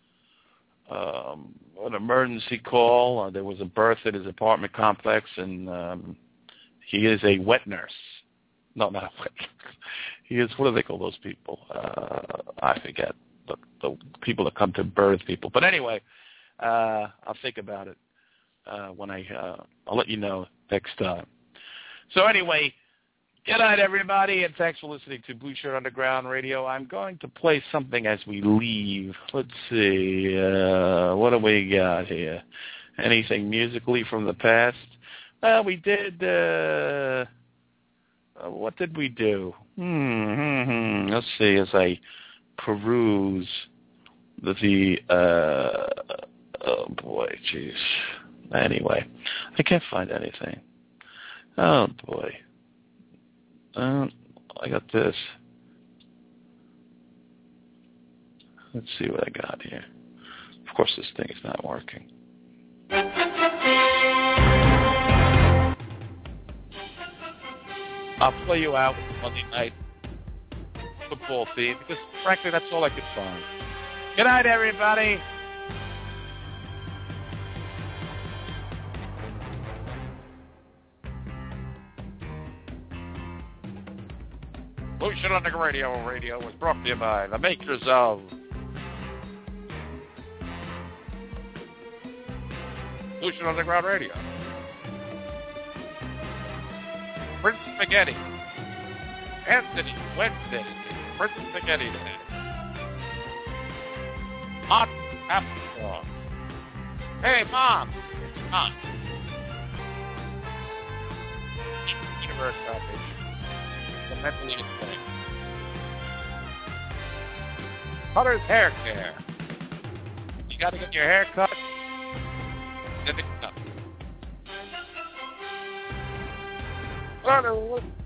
um, an emergency call. Uh, there was a birth at his apartment complex, and um, he is a wet nurse. No, not a wet nurse. He is, what do they call those people? Uh, I forget. The, the people that come to birth people. But anyway, uh, I'll think about it uh, when I, uh, I'll let you know next time. So anyway, good night, everybody, and thanks for listening to Blue Shirt Underground Radio. I'm going to play something as we leave. Let's see. Uh, what do we got here? Anything musically from the past? Well, we did... Uh, Uh, what did we do? Hmm, hmm, hmm. Let's see as I peruse the, the uh, oh boy, jeez. Anyway, I can't find anything. Oh boy. Uh, I got this. Let's see what I got here. Of course, this thing is not working. I'll play you out Monday night football theme because, frankly, that's all I could find. Good night, everybody. Blue Shirt Underground Radio Radio was brought to you by the makers of Blue Shirt Underground Radio. Prince Spaghetti. Anthony Wednesday. Prince Spaghetti today. Hot applesauce. Hey, Mom. It's hot. Universe Foundation. The mentally insane. Cutter's Hair Care. You got to get your hair cut. Then it's done. I don't know.